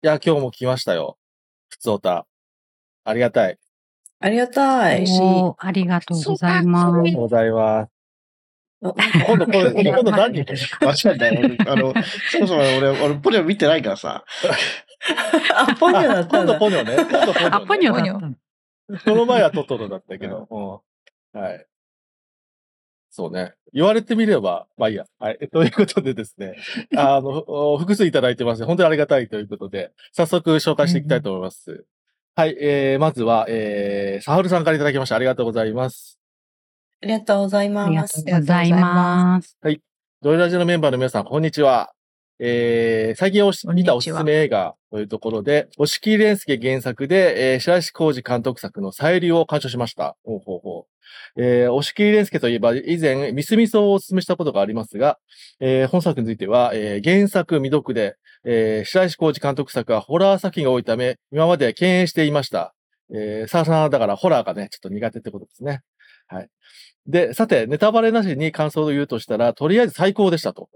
や、今日も来ましたよ。ふつおた。ありがたい。 ありがたい。 ありがとうございます。 ありがとうございます。今度何人間違えたよ。そもそも俺、ポニョ見てないからさ。 あ、ポニョだった今んだ。 度ポニョね。 あ、ポニョだったの。 この前はトトロだったけど。はい。そうね。言われてみれば、まあいいや。はい。ということでですね。複数いただいてます。本当にありがたいということで、早速紹介していきたいと思います。はい。まずは、サハルさんからいただきました。ありがとうございます。 ありがとうございありがまとす。 うございます。 はい。ドイラジのメンバーの皆さん、こんにちは。最近見たおすすめ映画というところで、押切蓮介原作で、白石浩二監督作のさゆりを鑑賞しました。押切蓮介といえば、以前、ミスミソをお勧めしたことがありますが、本作については、原作未読で、白石浩二監督作はホラー作品が多いため、今までは敬遠していました。さあさんだからホラーがね、ちょっと苦手ってことですね。はい。で、さて、ネタバレなしに感想を言うとしたら、とりあえず最高でしたと。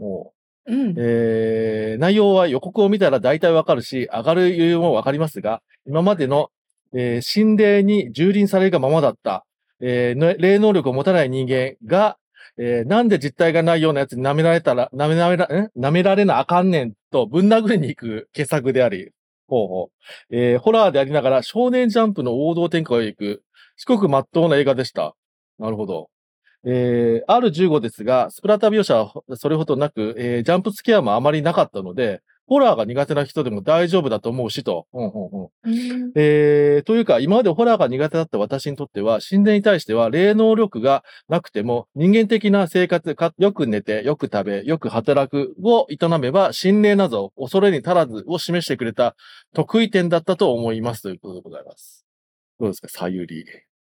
内容は予告を見たら大体わかるし、上がる余裕もわかりますが、今までの、心霊に蹂躙されるがままだった、霊能力を持たない人間が、なんで実体がないようなやつに舐められなあかんねんとぶん殴りに行く傑作であり、ホラーでありながら少年ジャンプの王道展開を行く、至極真っ当な映画でした。なるほど。R15 ですが、スプラタ描写はそれほどなく、ジャンプスケアもあまりなかったので、ホラーが苦手な人でも大丈夫だと思うしと。というか、今までホラーが苦手だった私にとっては、心霊に対しては霊能力がなくても、人間的な生活、よく寝て、よく食べ、よく働くを営めば、心霊など恐れに足らずを示してくれた得意点だったと思いますということでございます。どうですか、さゆり。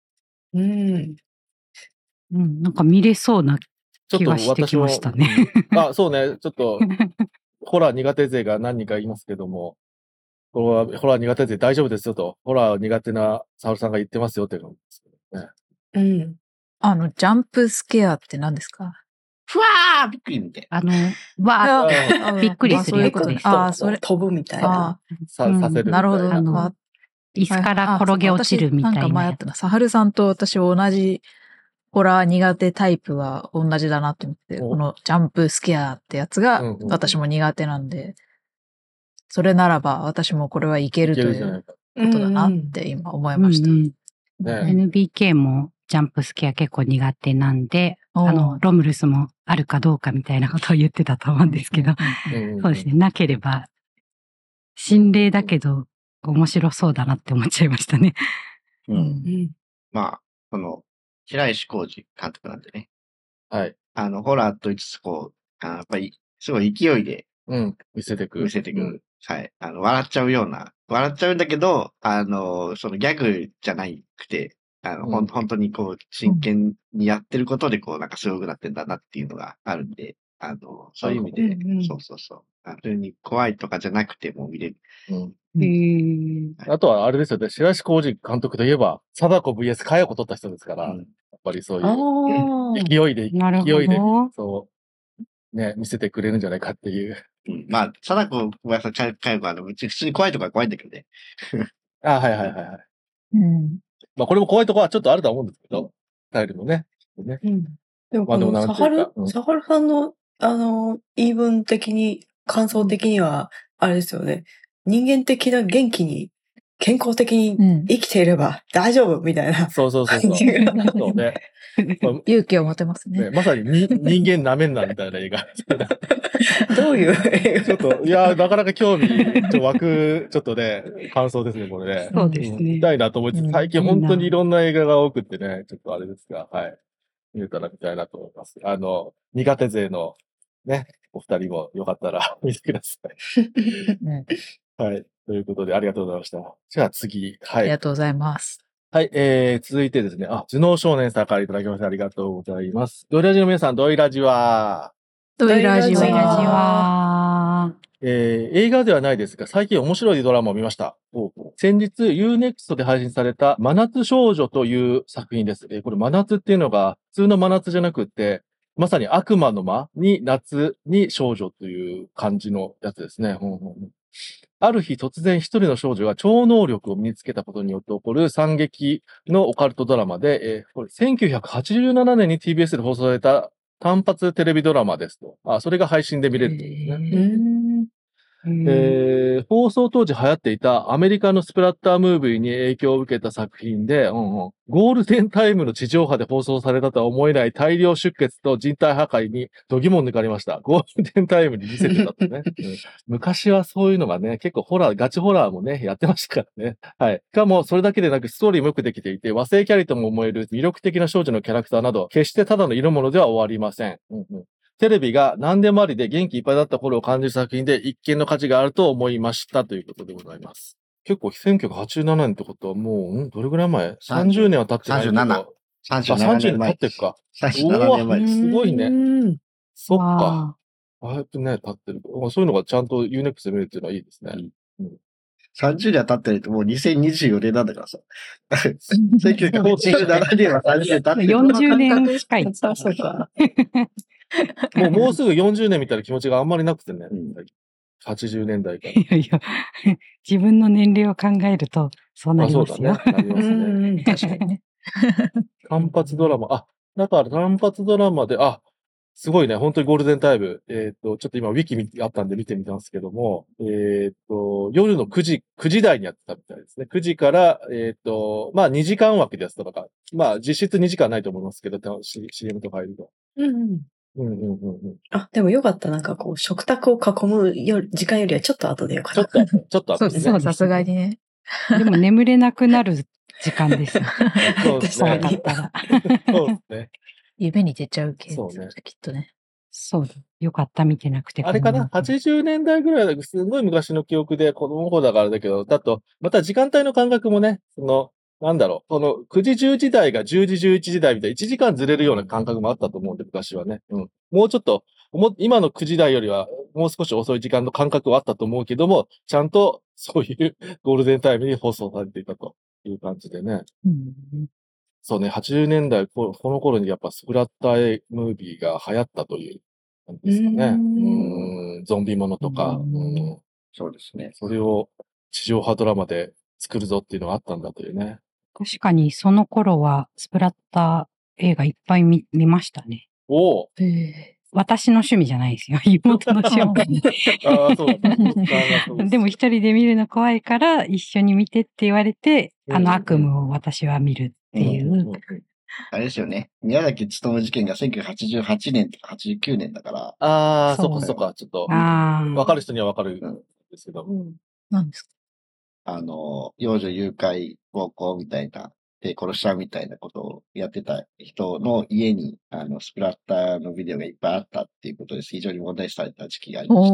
なんか見れそうな気がしてきましたね。 あ、そうね。ちょっと、ホラー苦手勢が何人かいますけども、ホラー苦手勢大丈夫ですよと、ホラー苦手なサオルさんが言ってますよっていうのですね。ジャンプスケアって何ですか？ ふわーびっくりみたいな。 わーびっくりするやつです。 それ飛ぶみたいな。 させるみたいな。 なるほど。 椅子から転げ落ちるみたいな。 なんか前あったな。サハルさんと私同じホラー苦手タイプは同じだなって思って、このジャンプスケアってやつが私も苦手なんで、それならば私もこれはいけるということだなって今思いました。 NBK もジャンプスケア結構苦手なんで、ロムルスもあるかどうかみたいなことを言ってたと思うんですけど、そうですね、なければ、心霊だけど面白そうだなって思っちゃいましたね。 まあ、白石浩二監督なんでね。 はい。 ホラーと言いつつ、やっぱり、すごい勢いで、 見せてく。 はい。笑っちゃうんだけど、そのギャグじゃなくて、本当に真剣にやってることで、なんかすごくなってんだなっていうのがあるんで、そういう意味で、そう。普通に怖いとかじゃなくても見れる。 あとはあれですよね、白石浩二監督といえば、貞子 VS かや子撮った人ですから、やっぱりそういう勢いで、そう、ね、見せてくれるんじゃないかっていう。 まあ、貞子 VS かや子は、普通に怖いとこは怖いんだけどね。 はい。まあ、これも怖いとこはちょっとあると思うんですけど、タイルのね。 でも、サハルさんの、言い分的に、感想的には、あれですよね。人間的な元気に、健康的に生きていれば大丈夫みたいな。 そう。そうね。 勇気を持てますね。 まさに人間なめんなみたいな映画。 どういう映画ちょっと、いや、なかなか興味湧く、ちょっとね、感想ですね、これね。 そうですね。 見たいなと思いつつ、最近本当にいろんな映画が多くってね、ちょっとあれですが、はい。見れたら見たいなと思います。苦手勢のね、お二人もよかったら見てください。はい。ということで、ありがとうございました。じゃあ次、はい。 ありがとうございます。 はい、続いてですね、頭脳少年さんからいただきましてありがとうございます。ドイラジの皆さん、ドイラジは映画ではないですが、最近面白いドラマを見ました。先日、Unext で配信された真夏少女という作品です。これ真夏っていうのが普通の真夏じゃなくって、まさに悪魔の間に夏に少女という感じのやつですね。 ある日突然一人の少女が超能力を身につけたことによって起こる惨劇のオカルトドラマで、これ1987年に TBS で放送された単発テレビドラマですと。それが配信で見れるというですね。放送当時流行っていたアメリカのスプラッタームービーに影響を受けた作品で、ゴールデンタイムの地上波で放送されたとは思えない大量出血と人体破壊に度肝を抜かれました。ゴールデンタイムに見せてたってね。昔はそういうのがね、結構ガチホラーもね、やってましたからね。はい。しかも、それだけでなくストーリーもよくできていて、和製キャリとも思える魅力的な少女のキャラクターなど、決してただの色物では終わりません。テレビが何でもありで元気いっぱいだった頃を感じる作品で一見の価値があると思いましたということでございます。結構1987年ってことはもう、どれぐらい前 ?30 年は経ってないけど。 37 年経ってるか。 37年前です。 すごいね。そっか。ああやってね、経ってる。そういうのがちゃんと Unext で見れるっていうのはいいですね。 30年は経ってないともう2024年なんだからさ。1987年は30年経ってる。 40年近い。 そうか。 もうすぐ40年みたいな気持ちがあんまりなくてね。80年代から。 いやいや、自分の年齢を考えると、そうなりますよ。 そうだね。なりますね。 確かにね。 単発ドラマ。だから単発ドラマで、すごいね。本当にゴールデンタイム。ちょっと今、ウィキあったんで見てみたんですけども、夜の9時台にやってたみたいですね。9時から、2時間枠でやってたのか。実質2時間ないと思いますけど、CM とか入ると。 でもよかった。なんかこう、食卓を囲む時間よりはちょっと後でよかった。 ちょっと後でね。 そう、さすがにね。 でも眠れなくなる時間ですよ。 そうですね。 そうだそうですね。 夢に出ちゃう系そうね。 きっとね。 そうだ。よかった、見てなくて。 あれかな ?80 年代ぐらいだけど、すごい昔の記憶で子供の頃だからだけど、だと、また時間帯の感覚もね、なんだろう、9時10時台が10時11時台みたいな1時間ずれるような感覚もあったと思うんで、昔はね。もうちょっと、今の9時台よりはもう少し遅い時間の感覚はあったと思うけども、ちゃんとそういうゴールデンタイムに放送されていたという感じでね。そうね、80年代、この頃にやっぱスプラッタームービーが流行ったという感じですかね。ゾンビものとか。 そうですね。 それを地上波ドラマで作るぞっていうのがあったんだというね。 確かにその頃はスプラッター映画いっぱい見ましたね。 お私の趣味じゃないですよ。妹の趣味。 そうでも一人で見るの怖いから一緒に見てって言われて、悪夢を私は見るっていう。 あれですよね。宮崎勤事件が1988年とか89年だから。 そっか。ちょっと、わかる人にはわかるんですけど。 何ですか？ 幼女誘拐、暴行みたいな、で、殺しちゃうみたいなことをやってた人の家に、スプラッターのビデオがいっぱいあったっていうことです。非常に問題視された時期がありまして。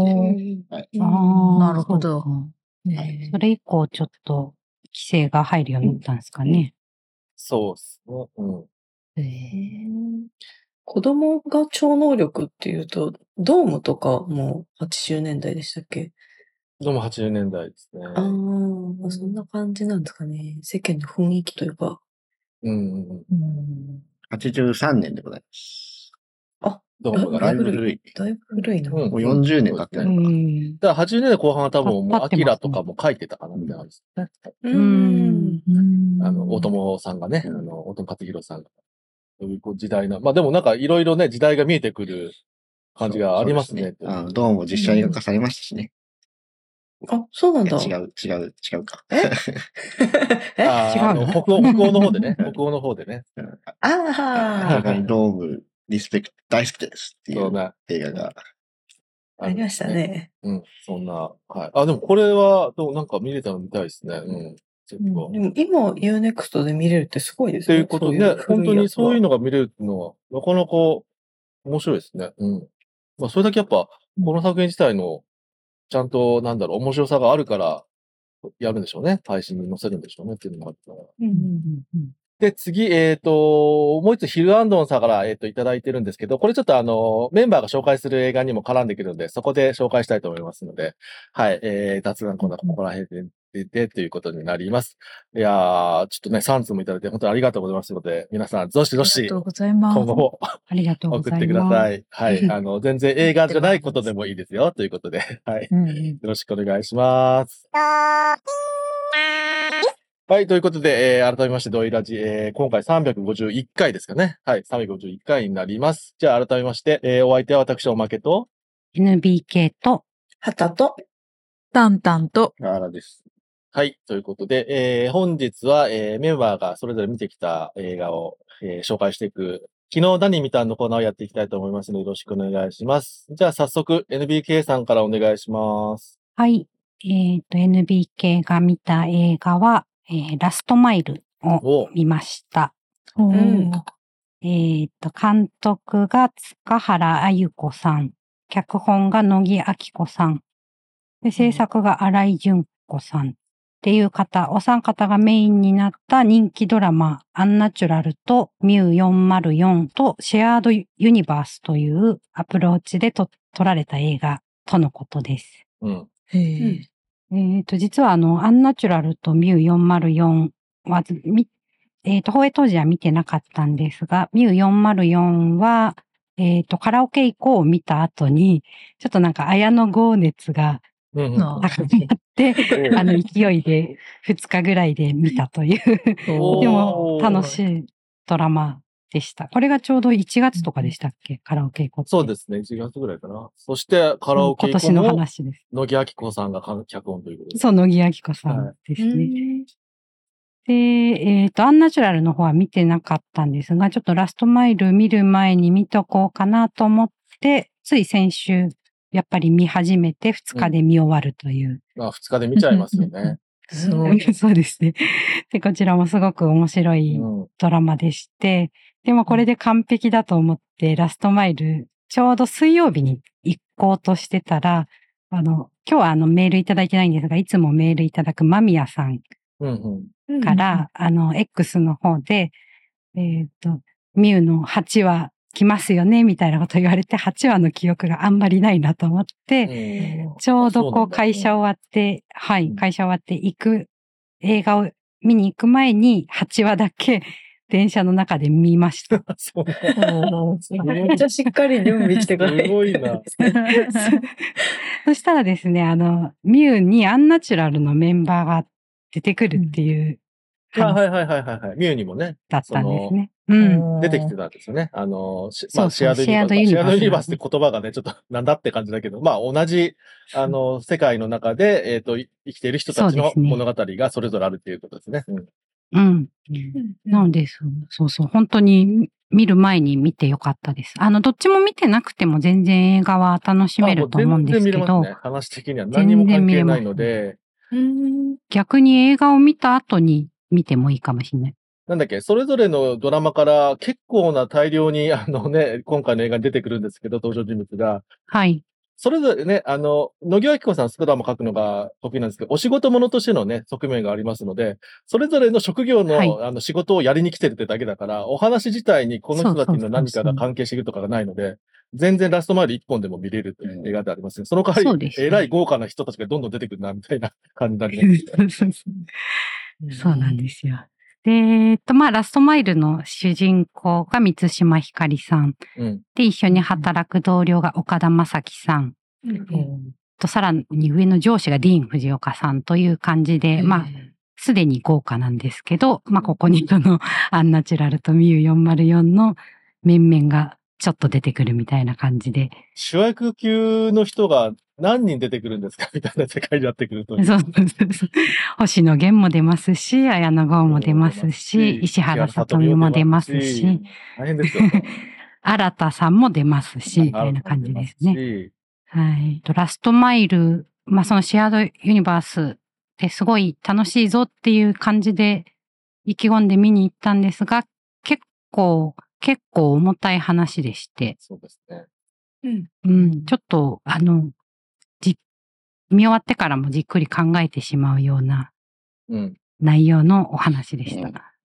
なるほど。 それ以降ちょっと規制が入るようになったんですかね。 そうですね。 子供が超能力っていうと、ドームとかも80年代でしたっけ？ ドーム80年代ですね。 そんな感じなんですかね。世間の雰囲気というか。 83年でございます。 ドームがだいぶ古い。だいぶ古いな。 もう40年経ってないのかな。 だから80年代後半は多分もうアキラとかも書いてたかなみたいな感じですね。大友さんがね、大友克弘さんが。そういう時代の、でもなんかいろいろね、時代が見えてくる感じがありますね。 ドームも実写映画化されましたしね。 そうなんだ。 違うか。 違う北欧の方でね。北欧の方でね。 ドーム、リスペクト、大好きですっていう映画が。 ありましたね。 そんな。はい。でもこれは、なんか見れたの見たいですね。 でも今、Unext で見れるってすごいですね。 ということで、本当にそういうのが見れるっていうのは、なかなか面白いですね。それだけやっぱ、この作品自体の、ちゃんと、面白さがあるから、やるんでしょうね。配信に載せるんでしょうねっていうのがあったら。 で、次、もう一つヒルアンドンさんから、いただいてるんですけど、これちょっとメンバーが紹介する映画にも絡んでくるので、そこで紹介したいと思いますので、はい、雑談コーナーここら辺でということになります。いやー、ちょっとね、3通もいただいて本当にありがとうございますので、皆さん、どしどし、今後もありがとうございます。 送ってください。はい、全然映画じゃないことでもいいですよ、ということで、はい。よろしくお願いします。はい、ということで、改めまして、ドイラジ、今回351回ですかね。はい、351回になります。じゃあ、改めまして、お相手は私、おまけと、 NBK と、 はたと、 タンタンと、 あらです。はい、ということで、本日は、メンバーがそれぞれ見てきた映画を、紹介していく、昨日何見たのコーナーをやっていきたいと思いますので、よろしくお願いします。じゃあ、早速、NBK さんからお願いします。 はい。NBK が見た映画は、ラストマイルを見ました。監督が塚原あゆ子さん。脚本が乃木明子さん。で、制作が新井純子さん。っていう方、お三方がメインになった人気ドラマ、アンナチュラルとミュー404とシェアードユニバースというアプローチで撮られた映画とのことです。実はアンナチュラルとミュー404は、放映当時は見てなかったんですが、ミュー404は、カラオケ行こうを見た後に、ちょっとなんか綾野剛熱が高まって、勢いで2日ぐらいで見たという、でも楽しいドラマでした。これがちょうど1月とかでしたっけ、カラオケ行こうって。 そうですね、1月ぐらいかな。そして、カラオケ行こうも今年の話です。乃木明子さんが脚本ということで。 そう、乃木明子さんですね。で、アンナチュラルの方は見てなかったんですが、ちょっとラストマイル見る前に見とこうかなと思って、つい先週、やっぱり見始めて2日で見終わるという。 2日で見ちゃいますよね。 すごい。そうですね。で、こちらもすごく面白いドラマでして、でもこれで完璧だと思って、ラストマイル、ちょうど水曜日に行こうとしてたら、今日はメールいただいてないんですが、いつもメールいただく間宮さんから、X の方で、ミュウの8話来ますよね、みたいなこと言われて、8話の記憶があんまりないなと思って、ちょうど会社終わって、はい、会社終わって映画を見に行く前に8話だけ電車の中で見ました。 めっちゃしっかり準備してくれる。 すごいな。 そしたらですね、ミュウにアンナチュラルのメンバーが出てくるっていう。 はい。ミュウにもね。 だったんですね。 出てきてたんですよね。シェアドユニバースって言葉がね、ちょっとなんだって感じだけど、同じ、世界の中で、生きている人たちの物語がそれぞれあるっていうことですね。 なので、そう、本当に見る前に見てよかったです。どっちも見てなくても全然映画は楽しめると思うんですけど。 全然見れますね。話的には何も関係ないので。 逆に映画を見た後に見てもいいかもしれない。 なんだっけ、それぞれのドラマから結構な大量に、今回の映画に出てくるんですけど、登場人物が。 はい。 それぞれね、乃木明子さんドラマ書くのが得意なんですけど、お仕事者としてのね、側面がありますので、それぞれの職業の、仕事をやりに来てるってだけだから、お話自体にこの人たちの何かが関係しているとかがないので、全然ラストマイル一本でも見れるという映画でありますね。その代わり、えらい豪華な人たちがどんどん出てくるな、みたいな感じになります。 そうなんですよ。で、ラストマイルの主人公が満島ひかりさん。で、一緒に働く同僚が岡田将生さん。さらに上の上司がディーン・藤岡さんという感じで、すでに豪華なんですけど、ここにアンナチュラルとミュー404の面々がちょっと出てくるみたいな感じで。 主役級の人が何人出てくるんですかみたいな世界になってくると。 そう。星野源も出ますし、綾野剛も出ますし、石原さとみも出ますし、 大変ですよ。 新田さんも出ますし、みたいな感じですね。はい。ラストマイル、そのシェアードユニバースってすごい楽しいぞっていう感じで意気込んで見に行ったんですが、結構重たい話でして。 そうですね。 ちょっと、見終わってからもじっくり考えてしまうような内容のお話でした。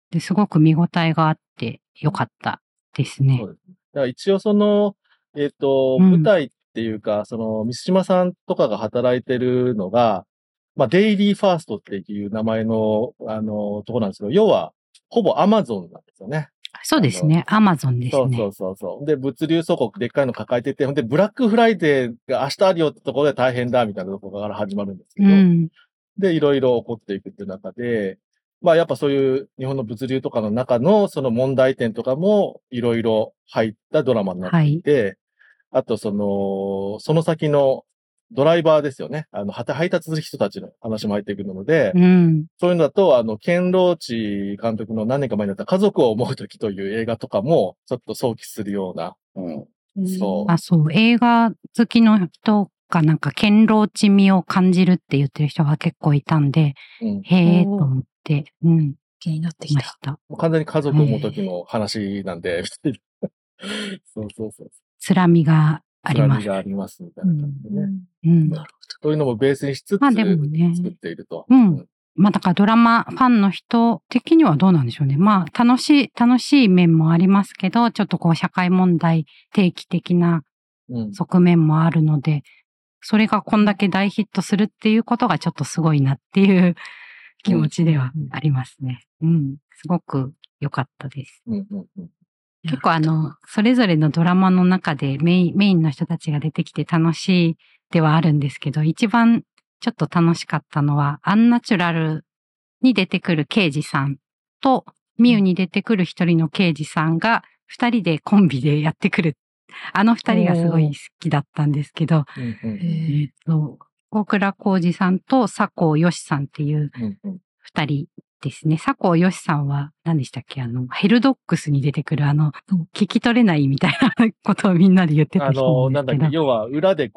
で、すごく見応えがあってよかったですね。 そうですね。だから一応舞台っていうか、三島さんとかが働いてるのが、まあ、デイリーファーストっていう名前の、とこなんですけど、要は、ほぼアマゾンなんですよね。 そうですね。アマゾンですね。 そう。で、物流倉庫でっかいの抱えてて、ほんで、ブラックフライデーが明日あるよってところで大変だ、みたいなところから始まるんですけど、で、いろいろ起こっていくっていう中で、まあやっぱそういう日本の物流とかの中のその問題点とかもいろいろ入ったドラマになっていて、あとその先のドライバーですよね。配達する人たちの話も入ってくるので、そういうのだと、ケン・ローチ監督の何年か前になった家族を思うときという映画とかもちょっと想起するような。 そう。映画好きの人がなんかケン・ローチ味を感じるって言ってる人が結構いたんで、へーと思って、 気になってきました。 完全に家族を思うときの話なんで、そう。 つらみがあります。 つらみがありますみたいな感じでね。なるほど。そういうのもベースにしつつ、作っていると。 まあだからドラマファンの人的にはどうなんでしょうね。まあ楽しい面もありますけど、ちょっとこう社会問題定期的な側面もあるので、それがこんだけ大ヒットするっていうことがちょっとすごいなっていう気持ちではありますね。すごく良かったです。結構それぞれのドラマの中でメインの人たちが出てきて楽しいではあるんですけど、一番ちょっと楽しかったのは、アンナチュラルに出てくる刑事さんと、ミュに出てくる一人の刑事さんが、二人でコンビでやってくる。二人がすごい好きだったんですけど、大倉浩二さんと佐藤よしさんっていう二人ですね。佐藤よしさんは何でしたっけヘルドックスに出てくる聞き取れないみたいなことをみんなで言ってた人なんですけど。 要は裏で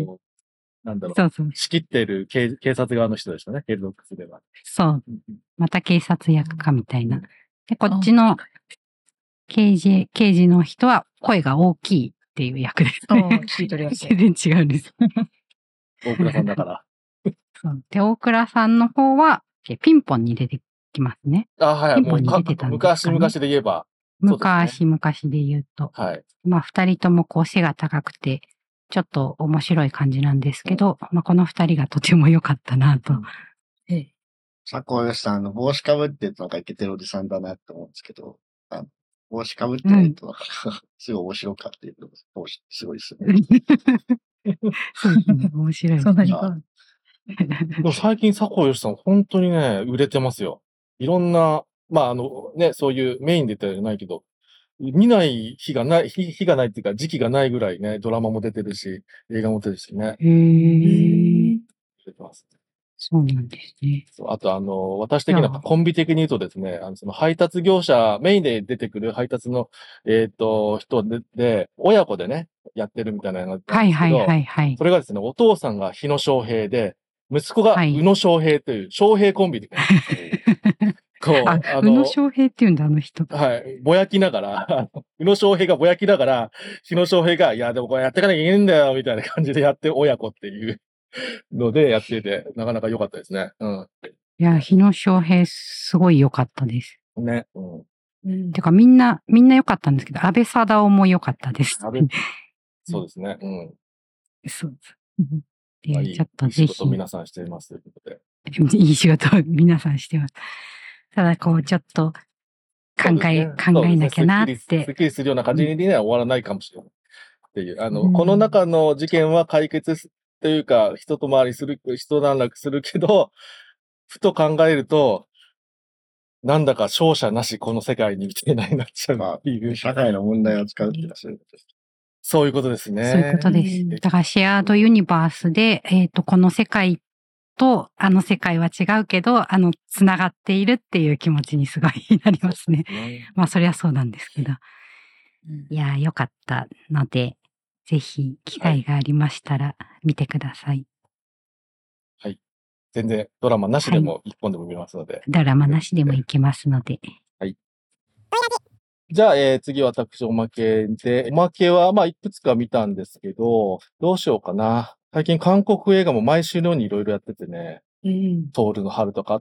仕切ってる警察側の人でしたね、ヘルドックスでは。 そう。また警察役かみたいな。で、こっちの刑事の人は声が大きいっていう役ですね。 聞い取りやすい。 全然違うんです。 大倉さんだから。 で、大倉さんの方は、ピンポンに出てきますね。 はい。ピンポンに出てたんですかね。昔で言えば。 昔で言うと。 はい。 まあ、二人ともこう背が高くて、ちょっと面白い感じなんですけど、まあ、この二人がとても良かったなと。 佐藤よしさん、帽子かぶってるとなんかイケてるおじさんだなって思うんですけど、帽子かぶってないとなんか、すごい面白かっていうのが、すごいですね。 そうですね。面白い。 そんなにか。 最近佐藤よしさん本当にね、売れてますよ。いろんな、まあそういうメインで言ったらじゃないけど、見ない日がないっていうか時期がないぐらいね、ドラマも出てるし、映画も出てるしね。出てます。 そうなんですね。 あと私的なコンビ的に言うとですね、その配達業者、メインで出てくる配達の、人で、親子でね、やってるみたいなのがあったんですけど、はい。それがですね、お父さんが日野翔平で、息子が宇野翔平という、翔平コンビで、 宇野翔平って言うんだ、あの人。 はい。ぼやきながら、宇野翔平がぼやきながら、日野翔平が、いや、でもこれやっていかなきゃいけないんだよ、みたいな感じでやって親子っていうのでやってて、なかなか良かったですね。 いや、日野翔平すごい良かったです。 ね。 てかみんな良かったんですけど、安倍貞夫も良かったです。 そうですね。 そうです。ちょっとぜひ。いい仕事皆さんしていますということで。 いい仕事皆さんしてます。ただこう、ちょっと考えなきゃなって。 すっきりするような感じには終わらないかもしれない。っていう。この中の事件は解決というか、一段落するけど、ふと考えると、なんだか勝者なしこの世界にみたいになっちゃうっていう。 社会の問題を扱うっていうのはそういうことです。 そういうことですね。 そういうことです。だからシェアードユニバースで、この世界とあの世界は違うけど、つながっているっていう気持ちにすごいなりますね。まあそりゃそうなんですけど。いや、良かったので、ぜひ機会がありましたら見てください。 はい。全然ドラマなしでも一本でも見ますので。 ドラマなしでもいけますので。 はい。じゃあ、次私おまけで、おまけはまあいくつか見たんですけど、どうしようかな。最近韓国映画も毎週のようにいろいろやっててね、トールの春とか、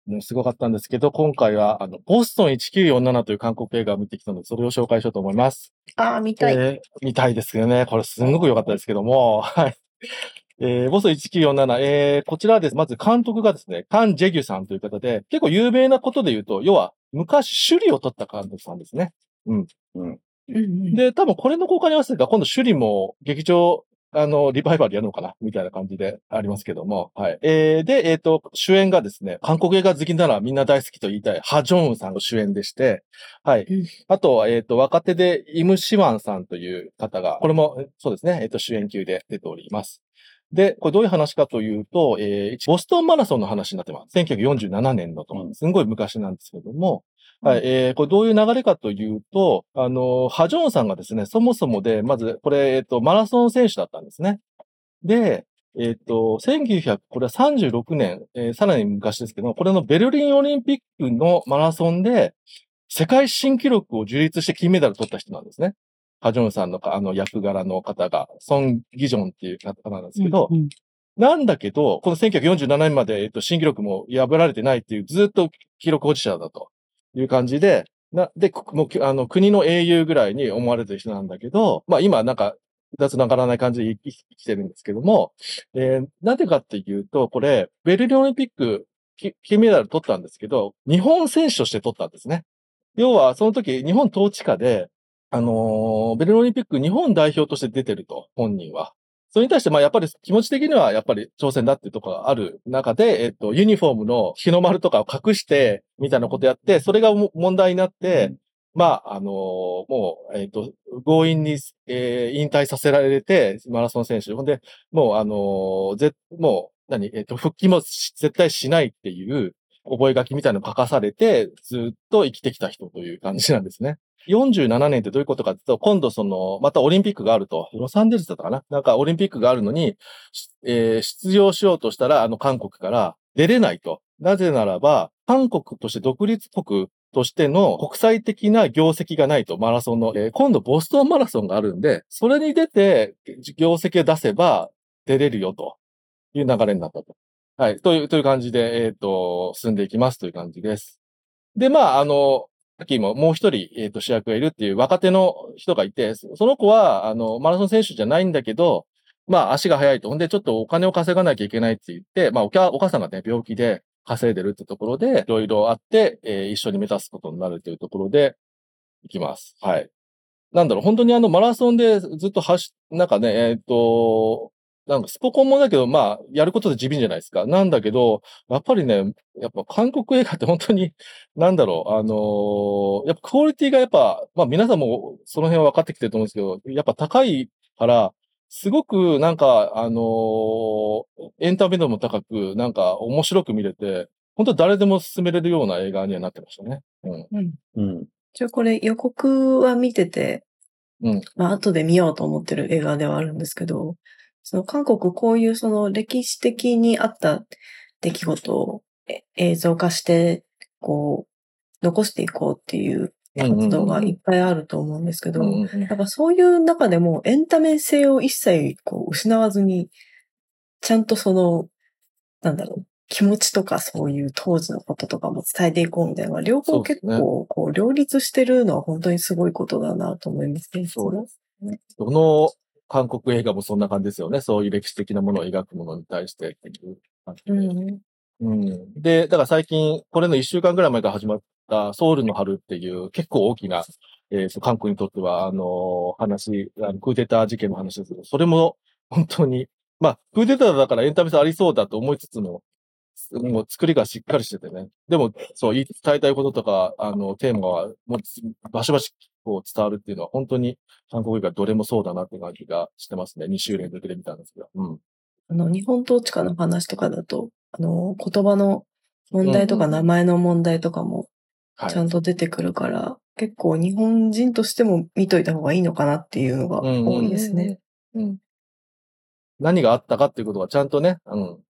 すごかったんですけど、今回は、ボストン1947という韓国映画を見てきたので、それを紹介しようと思います。 見たい。 見たいですよね。これすんごく良かったですけども、はい。ボストン1947、こちらはです。まず監督がですね、カン・ジェギュさんという方で、結構有名なことで言うと、要は、昔、首里を取った監督さんですね。で、多分これの公開に合わせてか、今度首里も劇場、リバイバルやるのかなみたいな感じでありますけども。はい。で、主演がですね、韓国映画好きならみんな大好きと言いたい、ハ・ジョンウさんの主演でして、はい。あとは、若手でイム・シワンさんという方が、これも、そうですね、主演級で出ております。で、これどういう話かというと、ボストンマラソンの話になってます。1947年のと、すんごい昔なんですけども、はい、これどういう流れかというと、ハジョンさんがですね、そもそもで、まず、これ、マラソン選手だったんですね。で、1900、これは36年、さらに昔ですけど、これのベルリンオリンピックのマラソンで、世界新記録を樹立して金メダルを取った人なんですね。ハジョンさんの役柄の方が、ソン・ギジョンっていう方なんですけど、なんだけど、この1947年まで、新記録も破られてないっていう、ずっと記録保持者だという感じで、もう、国の英雄ぐらいに思われてる人なんだけど、まあ今なんか、つながらない感じで生きてるんですけども、なんでかっていうと、これ、ベルリンオリンピック、金メダル取ったんですけど、日本選手として取ったんですね。要は、その時、日本統治下で、ベルリンオリンピック日本代表として出てると、本人は。それに対して、まあ、やっぱり気持ち的には、やっぱり挑戦だっていうところがある中で、ユニフォームの日の丸とかを隠して、みたいなことやって、それが問題になって、まあ、もう、強引に、引退させられて、マラソン選手。ほんで、もう、もう、復帰も絶対しないっていう覚書みたいなのを書かされて、ずっと生きてきた人という感じなんですね。47年ってどういうことかっていうと、今度またオリンピックがあると、ロサンゼルスだったかななんかオリンピックがあるのに、出場しようとしたら、韓国から出れないと。なぜならば、韓国として独立国としての国際的な業績がないと、マラソンの。今度ボストンマラソンがあるんで、それに出て、業績を出せば出れるよという流れになったと。はい。という感じで、進んでいきますという感じです。で、まあ、さっきもう一人、主役がいるっていう若手の人がいて、その子は、マラソン選手じゃないんだけど、まあ、足が速いと。ほんで、ちょっとお金を稼がなきゃいけないって言って、まあ、お母さんがね、病気で稼いでるってところで、いろいろあって、一緒に目指すことになるというところで、いきます。はい。なんだろう、本当にマラソンでずっとなんかね、なんかスポコンもだけど、まあ、やることで地味じゃないですか。なんだけど、やっぱりね、やっぱ韓国映画って本当に、なんだろう、やっぱクオリティがやっぱ、まあ皆さんもその辺は分かってきてると思うんですけど、やっぱ高いから、すごくなんか、エンタメ度も高く、なんか面白く見れて、本当誰でも進めれるような映画にはなってましたね。 これ予告は見てて、まあ後で見ようと思ってる映画ではあるんですけど、その韓国こういうその歴史的にあった出来事を映像化して、こう、残していこうっていう活動がいっぱいあると思うんですけど、やっぱそういう中でもエンタメ性を一切こう失わずに、ちゃんとなんだろう、気持ちとかそういう当時のこととかも伝えていこうみたいな、両方結構こう両立してるのは本当にすごいことだなと思いますね。 そうですね。どの韓国映画もそんな感じですよね。そういう歴史的なものを描くものに対してっていう感じで。で、だから最近、これの1週間ぐらい前から始まったソウルの春っていう結構大きな、韓国にとっては、話、クーデター事件の話ですけど、それも本当に、まあ、クーデターだからエンタメ性ありそうだと思いつつも、もう作りがしっかりしててね。でも、そう、伝えたいこととか、テーマは、もう、バシバシこう伝わるっていうのは、本当に韓国映画どれもそうだなって感じがしてますね。2週連続で見たんですけど。 日本統治下の話とかだと、言葉の問題とか名前の問題とかも、ちゃんと出てくるから、結構日本人としても見といた方がいいのかなっていうのが多いですね。 何があったかっていうことがちゃんとね、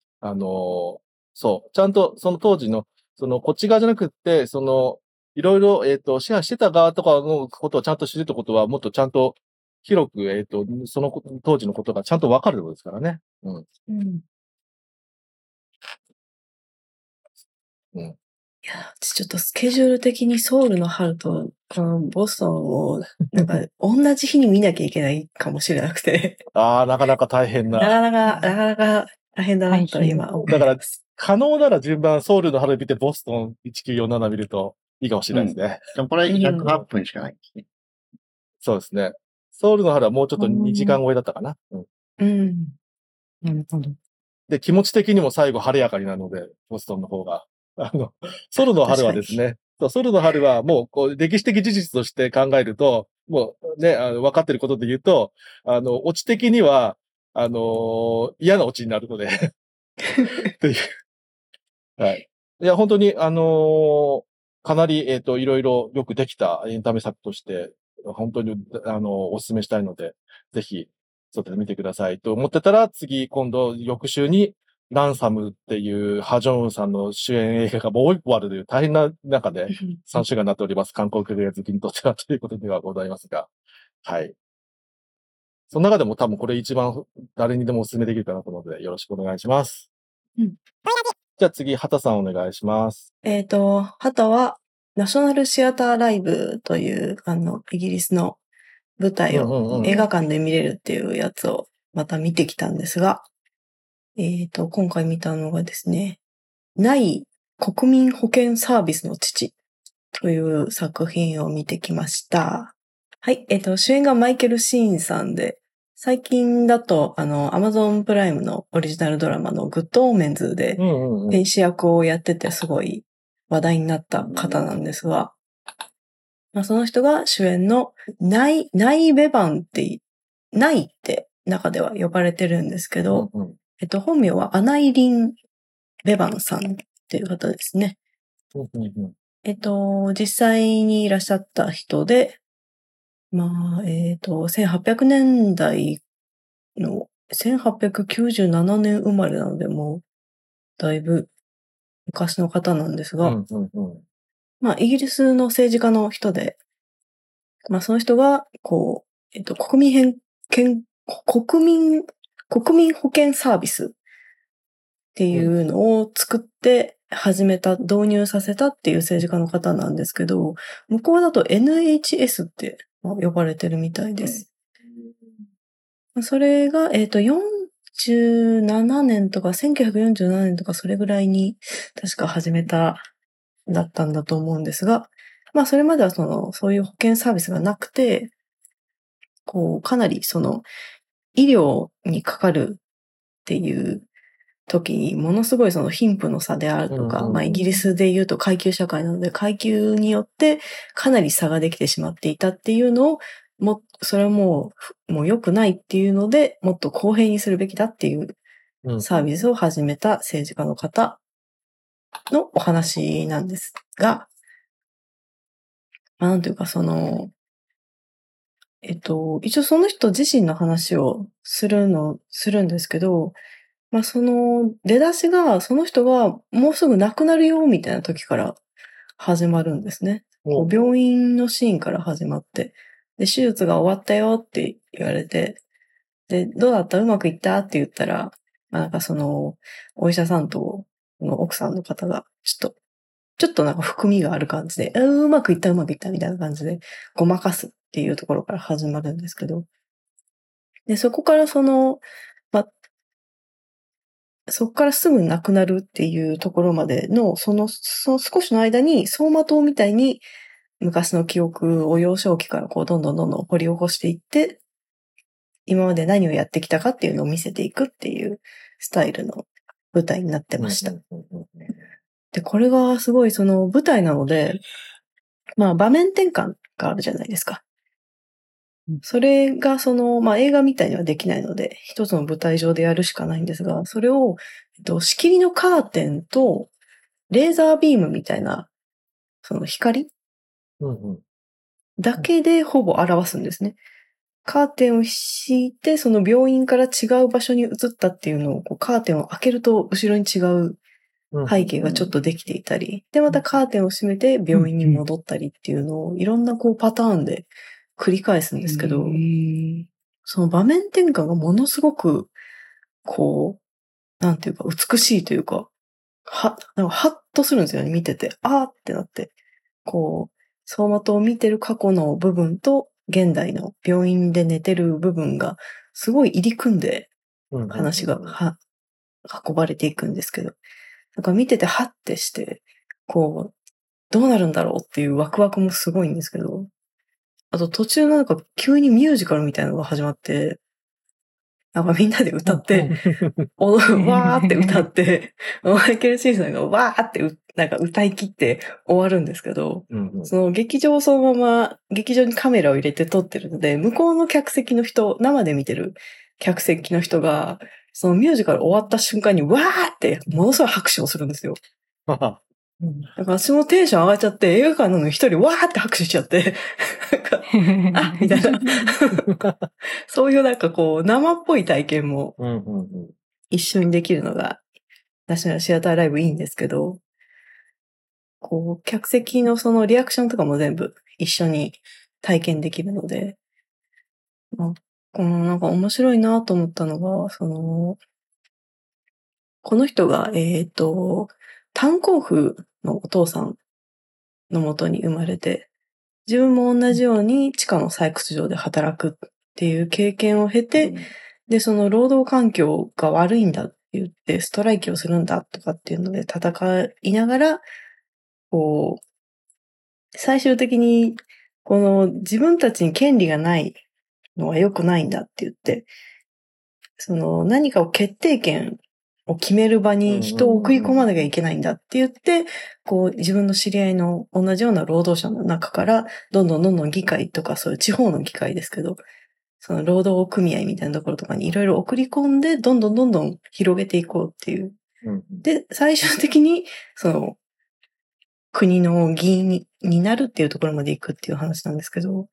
そう、ちゃんとその当時の、こっち側じゃなくって、いろいろ、支配してた側とかのことをちゃんと知るってことは、もっとちゃんと広く、その当時のことがちゃんとわかるってことですからね。 いや、ちょっとスケジュール的にソウルの春と、ボストンを、なんか、同じ日に見なきゃいけないかもしれなくて。 なかなか大変な。 なかなか大変だなと今思だから、可能なら順番ソウルの春見てボストン1947見るといいかもしれないですね。 これ108分しかないですね。 そうですね。ソウルの春はもうちょっと2時間超えだったかな。 うん。なるほど。 で、気持ち的にも最後晴れやかになるので、ボストンの方が。ソルの春はですね、ソルの春はもう、こう、歴史的事実として考えると、もうね、分かってることで言うと、オチ的には、嫌なオチになるので、っていう。はい。いや、本当に、かなり、いろいろよくできたエンタメ作として、本当に、お勧めしたいので、ぜひ、外で見てくださいと思ってたら、今度、翌週に、ランサムっていうハジョンウンさんの主演映画がもう一個あるという大変な中で3週間になっております。韓国映画好きにとってはということではございますが。はい。その中でも多分これ一番誰にでもお勧めできるかなと思うのでよろしくお願いします。 うん。 じゃあ次、畑さんお願いします。 畑はナショナルシアターライブという、イギリスの舞台を映画館で見れるっていうやつをまた見てきたんですが、今回見たのがですね、ない国民保険サービスの父という作品を見てきました。はい、主演がマイケル・シーンさんで、最近だと、Amazon プライムのオリジナルドラマのグッドオーメンズで、天使役をやっててすごい話題になった方なんですが、その人が主演のナイベバンって、ナイって中では呼ばれてるんですけど、本名はアナイリン・ベバンさんっていう方ですね。実際にいらっしゃった人で、1800年代の、1897年生まれなので、もう、だいぶ昔の方なんですが、イギリスの政治家の人で、その人が、こう、国民保険サービスっていうのを作って導入させたっていう政治家の方なんですけど、向こうだと NHS って呼ばれてるみたいです。それが、47年とか、1947年とかそれぐらいに確か始めた、だったんだと思うんですが、それまではそういう保険サービスがなくて、こう、かなり医療にかかるっていう時に、ものすごい貧富の差であるとか、イギリスで言うと階級社会なので、階級によってかなり差ができてしまっていたっていうのを、それはもう良くないっていうので、もっと公平にするべきだっていうサービスを始めた政治家の方のお話なんですが、なんていうか一応その人自身の話をするんですけど、出だしが、その人がもうすぐ亡くなるよ、みたいな時から始まるんですね。病院のシーンから始まって、で、手術が終わったよって言われて、で、どうだった？うまくいった？って言ったら、お医者さんと、奥さんの方が、ちょっとなんか含みがある感じで、うまくいったみたいな感じで、ごまかすっていうところから始まるんですけど、で、そこからそこからすぐ亡くなるっていうところまでの、その少しの間に、走馬灯みたいに、昔の記憶を幼少期からこう、どんどん掘り起こしていって、今まで何をやってきたかっていうのを見せていくっていうスタイルの舞台になってました。で、これがすごい舞台なので、場面転換があるじゃないですか。それが映画みたいにはできないので、一つの舞台上でやるしかないんですが、それを、仕切りのカーテンと、レーザービームみたいな、光だけでほぼ表すんですね。カーテンを敷いて、その病院から違う場所に移ったっていうのを、カーテンを開けると後ろに違う背景がちょっとできていたり、で、またカーテンを閉めて病院に戻ったりっていうのを、いろんなパターンで繰り返すんですけど、その場面転換がものすごく、なんていうか、美しいというか、 なんかハッとするんですよね、見てて。あーってなって。こう、走馬灯を見てる過去の部分と、現代の病院で寝てる部分が、すごい入り組んで、話が運ばれていくんですけど。なんか見ててハッてして、こう、どうなるんだろうっていうワクワクもすごいんですけど、あと途中なんか急にミュージカルみたいなのが始まって、なんかみんなで歌って、わーって歌って、マイケル・シーさんがわーってなんか歌い切って終わるんですけど、その劇場をそのまま、劇場にカメラを入れて撮ってるので、向こうの客席の人、生で見てる客席の人が、そのミュージカル終わった瞬間にわーってものすごい拍手をするんですよ。だから私もテンション上がっちゃって、映画館なのに一人わーって拍手しちゃって、あみたいな。そういうなんかこう、生っぽい体験も一緒にできるのが、ナショナルシアターライブいいんですけど、こう、客席のそのリアクションとかも全部一緒に体験できるので、なんか面白いなと思ったのが、この人が、炭鉱夫のお父さんのもとに生まれて、自分も同じように地下の採掘場で働くっていう経験を経て、で、その労働環境が悪いんだって言って、ストライキをするんだとかっていうので戦いながら、こう、最終的に、この自分たちに権利がないのは良くないんだって言って、その何かを決定権を決める場に人を送り込まなきゃいけないんだって言って、こう自分の知り合いの同じような労働者の中から、どんどん議会とかそういう地方の議会ですけど、その労働組合みたいなところとかにいろいろ送り込んで、どんどん広げていこうっていう。で、最終的に、その、国の議員になるっていうところまで行くっていう話なんですけど、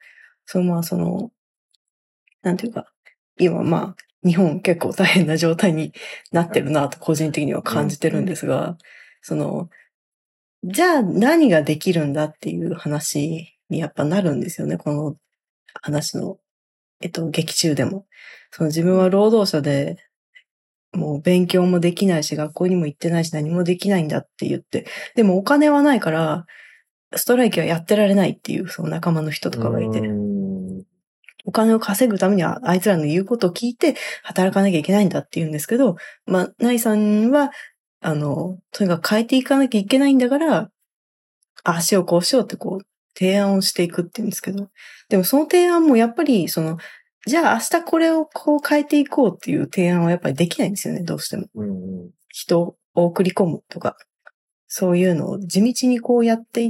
なんていうか、今日本結構大変な状態になってるなと個人的には感じてるんですが、じゃあ何ができるんだっていう話にやっぱなるんですよね、この話の、劇中でも。自分は労働者で、もう勉強もできないし、学校にも行ってないし、何もできないんだって言って、でもお金はないから、ストライキはやってられないっていう、その仲間の人とかがいて。お金を稼ぐためには、あいつらの言うことを聞いて、働かなきゃいけないんだって言うんですけど、ナイさんは、とにかく変えていかなきゃいけないんだから、ああしようこうしようってこう、提案をしていくって言うんですけど、でもその提案もやっぱり、じゃあ明日これをこう変えていこうっていう提案はやっぱりできないんですよね、どうしても。人を送り込むとか、そういうのを地道にこうやっていって、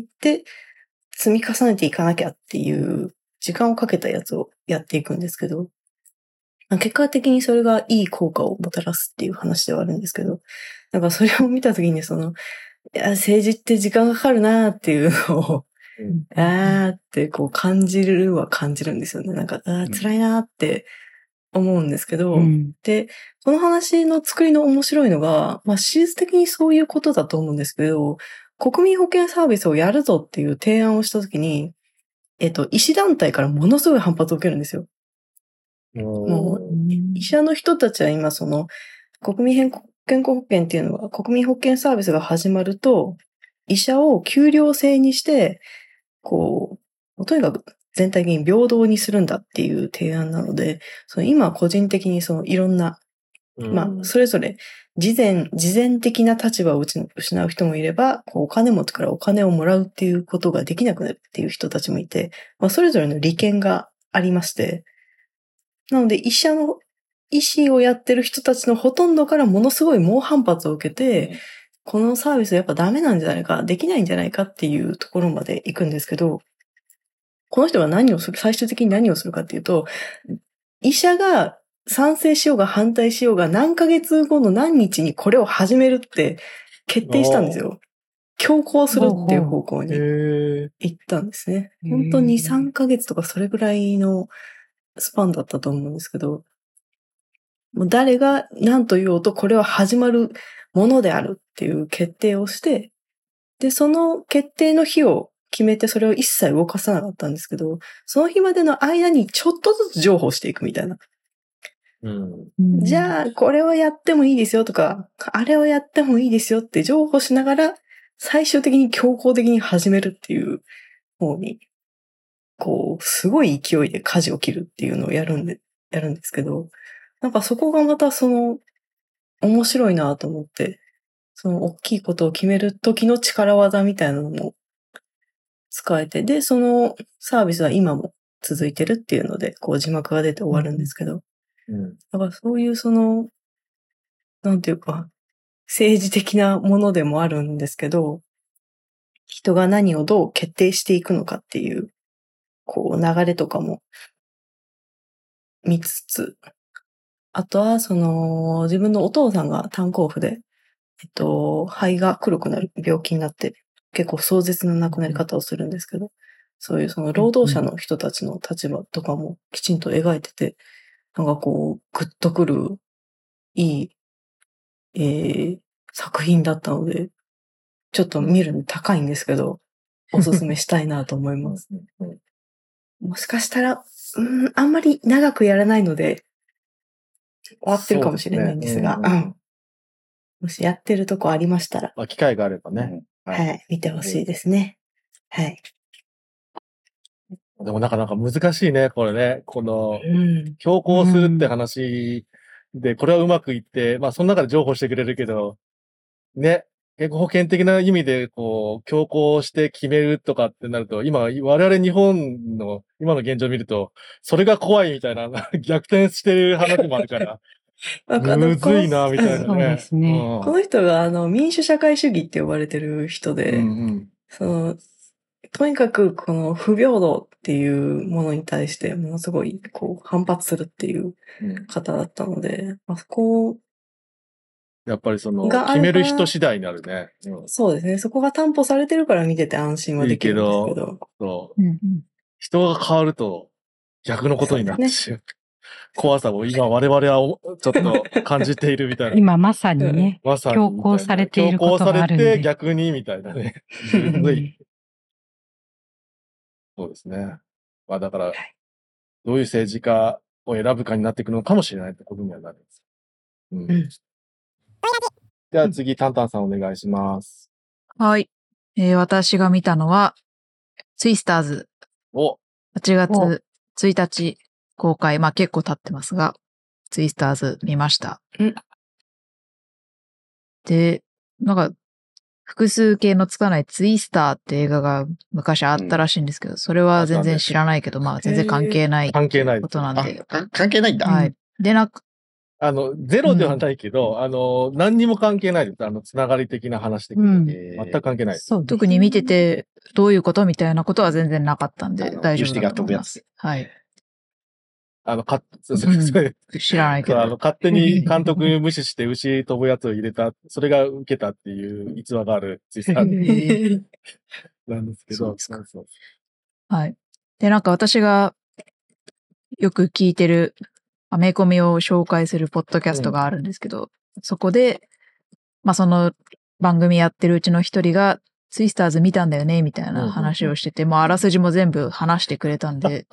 積み重ねていかなきゃっていう時間をかけたやつをやっていくんですけど、結果的にそれがいい効果をもたらすっていう話ではあるんですけど、なんかそれを見たときに政治って時間がかかるなーっていうのを、あーってこう感じるんですよね。なんか、辛いなーって思うんですけど、で、この話の作りの面白いのが、史実的にそういうことだと思うんですけど、国民保険サービスをやるぞっていう提案をしたときに、医師団体からものすごい反発を受けるんですよ。もう、医者の人たちは今国民健康保険っていうのは、国民保険サービスが始まると、医者を給料制にして、とにかく全体的に平等にするんだっていう提案なので、今個人的にいろんな、それぞれ、事前的な立場を失う人もいれば、お金持ちからお金をもらうっていうことができなくなるっていう人たちもいて、それぞれの利権がありまして、なので医師をやってる人たちのほとんどからものすごい猛反発を受けて、このサービスはやっぱダメなんじゃないか、できないんじゃないかっていうところまで行くんですけど、この人が最終的に何をするかっていうと、医者が賛成しようが反対しようが何ヶ月後の何日にこれを始めるって決定したんですよ。強行するっていう方向に行ったんですね。本当に2、3ヶ月とかそれぐらいのスパンだったと思うんですけど、もう誰が何と言おうとこれは始まるものであるっていう決定をして、で、その決定の日を決めてそれを一切動かさなかったんですけど、その日までの間にちょっとずつ譲歩していくみたいな。 じゃあ、これをやってもいいですよとか、あれをやってもいいですよって譲歩しながら、最終的に強行的に始めるっていう方に、こう、すごい勢いで舵を切るっていうのをやるんですけど、なんかそこがまた面白いなと思って、大きいことを決める時の力技みたいなのも使えて、で、そのサービスは今も続いてるっていうので、こう字幕が出て終わるんですけど、だからそういうなんていうか、政治的なものでもあるんですけど、人が何をどう決定していくのかっていう、こう流れとかも見つつ、あとは自分のお父さんが炭鉱夫で、肺が黒くなる病気になって、結構壮絶な亡くなり方をするんですけど、そういう労働者の人たちの立場とかもきちんと描いてて、なんかこう、グッとくる、いい、作品だったので、ちょっと見るの高いんですけど、おすすめしたいなと思います。もしかしたら、あんまり長くやらないので、終わってるかもしれないんですが、もしやってるとこありましたら。 機会があればね。 はい、見てほしいですね。はい。 でもなかなか難しいね、これね。強行するって話で、これはうまくいって、まあその中で譲歩してくれるけど、ね、結構保険的な意味で、こう、強行して決めるとかってなると、今、我々日本の今の現状を見ると、それが怖いみたいな、逆転してる話もあるから、むずいな、みたいなね。 そうですね。 この人が、民主社会主義って呼ばれてる人で、とにかく、この不平等っていうものに対して、ものすごい、こう、反発するっていう方だったので、そこやっぱり決める人次第になるね。 そうですね。そこが担保されてるから見てて安心はできるんですけど。 人が変わると逆のことになってしまう。怖さを今我々はちょっと感じているみたいな。 今まさにね、強行されていることがあるんで。 強行されて逆にみたいなね。そうですね。まあだから、どういう政治家を選ぶかになっていくのかもしれないってことにはなるんです。では次、タンタンさんお願いします。 はい。私が見たのは、ツイスターズ。8月1日公開。まあ結構経ってますが、ツイスターズ見ました。で、なんか、複数形のつかないツイスターって映画が昔あったらしいんですけど、それは全然知らないけど、まあ全然関係ないことなんで。 関係ないんだ。 はい。で、 ゼロではないけど、何にも関係ないです。つながり的な話的に。全く関係ないです。 特に見てて、どういうことみたいなことは全然なかったんで、大丈夫だと思います。はい。知らないけど。 勝手に監督無視して牛飛ぶやつを入れた、それが受けたっていう逸話があるツイスターなんですけど。 はい。で、なんか私がよく聞いてるアメコミを紹介するポッドキャストがあるんですけど、そこで、まあその番組やってるうちの一人が、ツイスターズ見たんだよね、みたいな話をしてて、もうあらすじも全部話してくれたんで、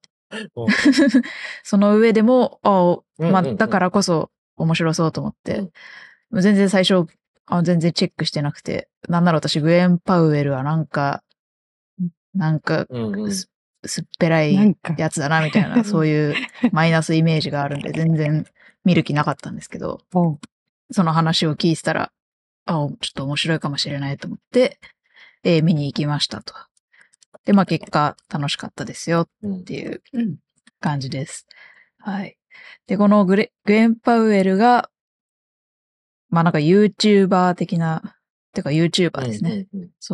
その上でも、まあだからこそ面白そうと思って、全然最初、全然チェックしてなくて、なんなら私グエン・パウエルはなんか、すっぺらいやつだなみたいな、そういうマイナスイメージがあるんで、全然見る気なかったんですけど、その話を聞いてたら、ちょっと面白いかもしれないと思って、見に行きましたと。で、まあ結果楽しかったですよっていう感じです。はい。で、このグエン・パウエルが、まあなんか YouTuber 的な、てか YouTuber ですね。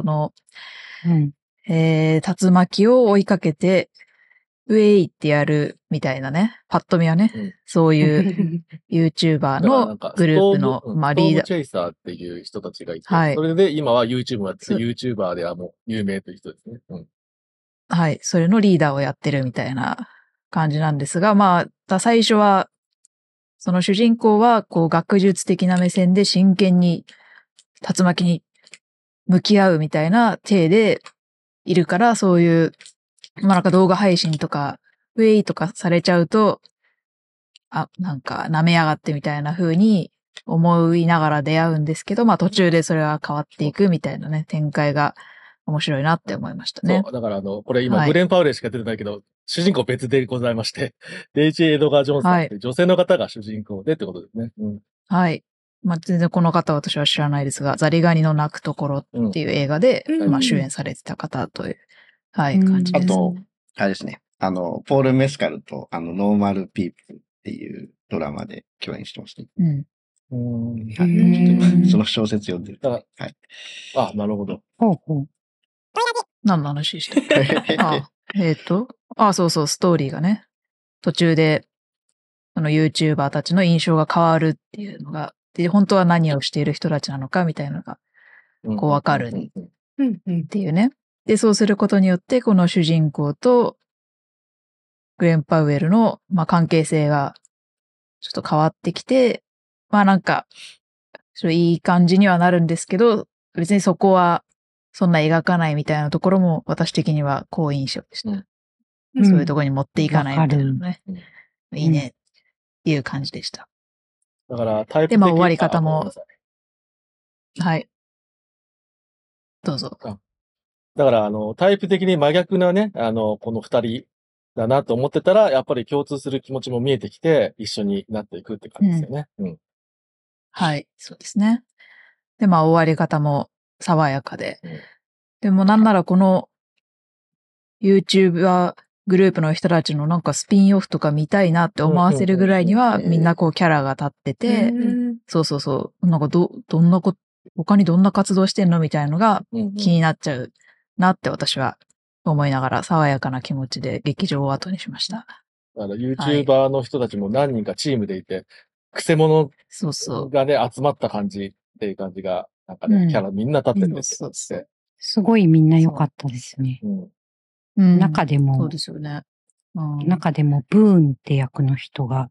竜巻を追いかけて、ウェイってやるみたいなね。パッと見はね。そういう YouTuber のグループの、 まあリーダー。ストームチェイサーっていう人たちがいて、それで今は YouTube をやってて、YouTuber ではもう有名という人ですね。 はい。それのリーダーをやってるみたいな感じなんですが、まあ、最初は、その主人公は、こう、学術的な目線で真剣に竜巻に向き合うみたいな体でいるから、そういう、まあなんか動画配信とか、ウェイとかされちゃうと、 なんか舐めやがってみたいな風に思いながら出会うんですけど、まあ途中でそれは変わっていくみたいなね、展開が面白いなって思いましたね。 そう、だからこれ今、グレン・パウレルしか出てないけど、主人公別でございまして、デイジー・エドガー・ジョーンさんって女性の方が主人公でってことですね。 はい。まあ全然この方私は知らないですが、ザリガニの鳴くところっていう映画で、まあ主演されてた方という、はい、感じです。 あと、あれですね。ポール・メスカルと、ノーマル・ピープルっていうドラマで共演してますね。その小説読んでる。はい。 あ、なるほど。 何の話してそうそう、ストーリーがね、途中で、YouTuber たちの印象が変わるっていうのが、で、本当は何をしている人たちなのかみたいなのが、こうわかるっていうね。で、そうすることによって、この主人公と、グレン・パウエルの、まあ、関係性が、ちょっと変わってきて、まあなんか、いい感じにはなるんですけど、別にそこは、そんな描かないみたいなところも、私的には好印象でした。そういうところに持っていかないみたいなね。いいね、っていう感じでした。 だから、タイプ的で、まあ終わり方も、はい。どうぞ。 だから、タイプ的に真逆なね、この二人だなと思ってたら、やっぱり共通する気持ちも見えてきて、一緒になっていくって感じですよね。 はい、そうですね。で、まあ終わり方も爽やかで。でもなんならこの YouTuber グループの人たちのなんかスピンオフとか見たいなって思わせるぐらいには、みんなこうキャラが立ってて、そうそうそう、なんか他にどんな活動してんのみたいなのが気になっちゃうなって私は思いながら爽やかな気持ちで劇場を後にしました。 YouTuber の人たちも何人かチームでいて、くせ者がね、集まった感じっていう感じが、なんかね、キャラみんな立ってるんですよ。 すごいみんな良かったですね。中でも、 そうですよね。 中でもブーンって役の人が、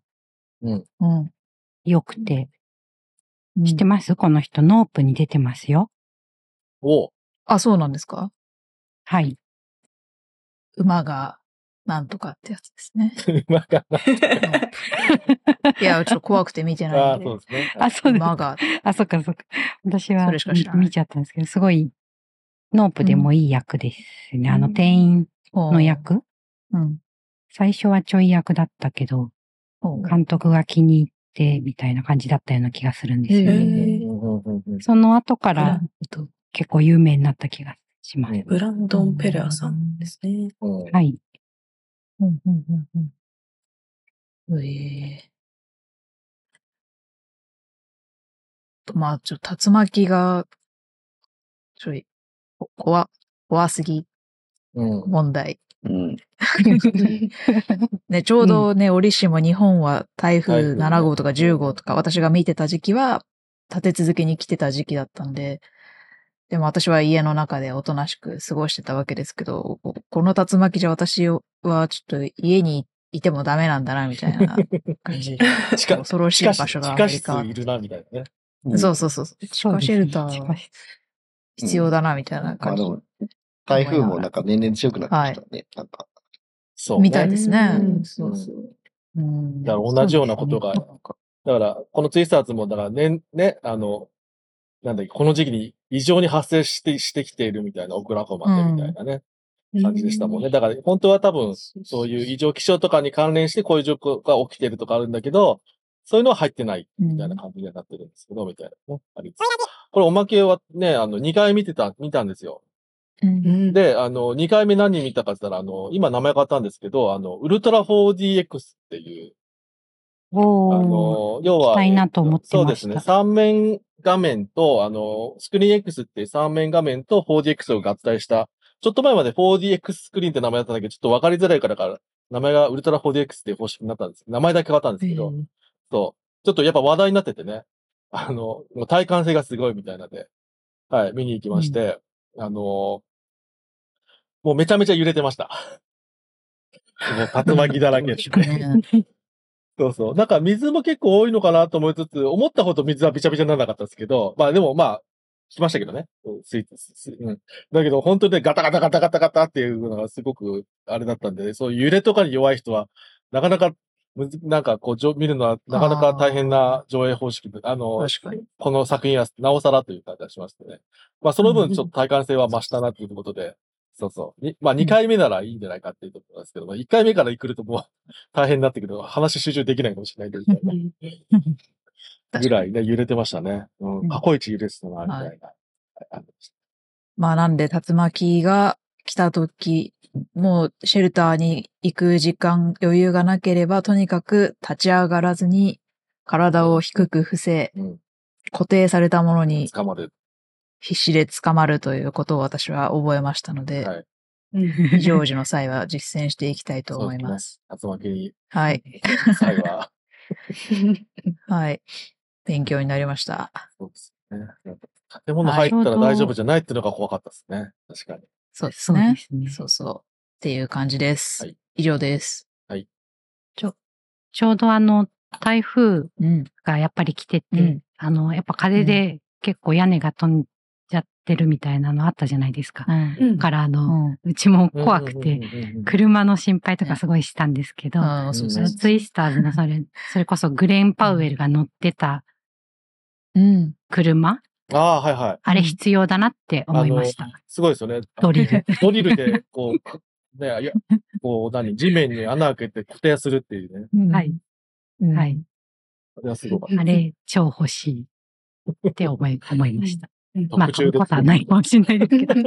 良くて、知ってます？この人、ノープに出てますよ。 あ、そうなんですか？ はい。 馬が、なんとかってやつですね。 馬がなんとか。 いや、ちょっと怖くて見てないんで。 そうですね。 そうです。 馬が。 そっかそっか。私は見ちゃったんですけど、すごい、ノープでもいい役ですね。店員の役。最初はちょい役だったけど、監督が気に入ってみたいな感じだったような気がするんですよね。その後から結構有名になった気がします。 ブランドン・ペレアさんですね。 はい。 まあ、竜巻が、怖すぎ、問題。ね、ちょうどね、折しも日本は台風7号とか10号とか、私が見てた時期は、立て続けに来てた時期だったんで、でも私は家の中でおとなしく過ごしてたわけですけど、この竜巻じゃ私はちょっと家にいてもダメなんだな、みたいな感じ。恐ろしい場所がアメリカ。 地下室いるな、みたいなね。 そう。地下シェルター必要だな、みたいな感じ。 台風もなんか年々強くなってきたね。なんか。 そう。 みたいですね。 だから同じようなことが、だから、このツイスターズも、だからね、なんだっけ、この時期に異常に発生してきているみたいな、オクラホマでみたいなね、感じでしたもんね。だから、本当は多分、そういう異常気象とかに関連してこういう状況が起きてるとかあるんだけど、そういうのは入ってない、みたいな感じにはなってるんですけど、みたいなね。これおまけはね、2回見たんですよ。で、2回目何見たかって言ったら、今名前変わったんですけど、ウルトラ 4DX っていう、要は、そうですね、3面画面と、スクリーン X っていう3面画面と 4DX を合体した、ちょっと前まで 4DX スクリーンって名前だったんだけど、ちょっと分かりづらいから、名前がウルトラ 4DX っていう方式になったんです。名前だけ変わったんですけど、そう。ちょっとやっぱ話題になっててね、もう体感性がすごいみたいなで、はい、見に行きまして、もうめちゃめちゃ揺れてました。もう竜巻だらけで。そうそう。なんか水も結構多いのかなと思いつつ、思ったほど水はびちゃびちゃにならなかったですけど、まあでもまあ、来ましたけどね。だけど本当にね、ガタガタガタガタガタっていうのがすごくあれだったんで、そういう揺れとかに弱い人は、なかなかなんかこう、見るのはなかなか大変な上映方式で、 確かに。 この作品はなおさらという感じがしましてね。まあその分ちょっと体感性は増したなっていうことで、そうそう。まあ2回目ならいいんじゃないかっていうところですけど、1回目から来るともう大変になってくると話集中できないかもしれないぐらいね、揺れてましたね。過去一揺れてたな、みたいな。 まあなんで竜巻が来た時、もうシェルターに行く時間、余裕がなければ、とにかく立ち上がらずに、体を低く伏せ、固定されたものに必死で捕まるということを私は覚えましたので、非常時の際は実践していきたいと思います。 竜巻に。 はい。 際は。 はい。勉強になりました。 そうですね。建物入ったら大丈夫じゃないっていうのが怖かったですね。確かに。 そうですね。そうそう。っていう感じです。はい、以上です。 はい。 ちょうど台風がやっぱり来てて、やっぱ風で結構屋根が飛んじゃってるみたいなのあったじゃないですか。だからうちも怖くて、車の心配とかすごいしたんですけど、ツイスターズのそれこそグレン・パウエルが乗ってた車、 はいはい。 あれ必要だなって思いました。 すごいですよね。 ドリル。 ドリルで、こう、ね、地面に穴開けて固定するっていうね。はい。はい。 あれはすごかった。 あれ、超欲しいって思いました。まあ、飛ぶことはないかもしれないですけど。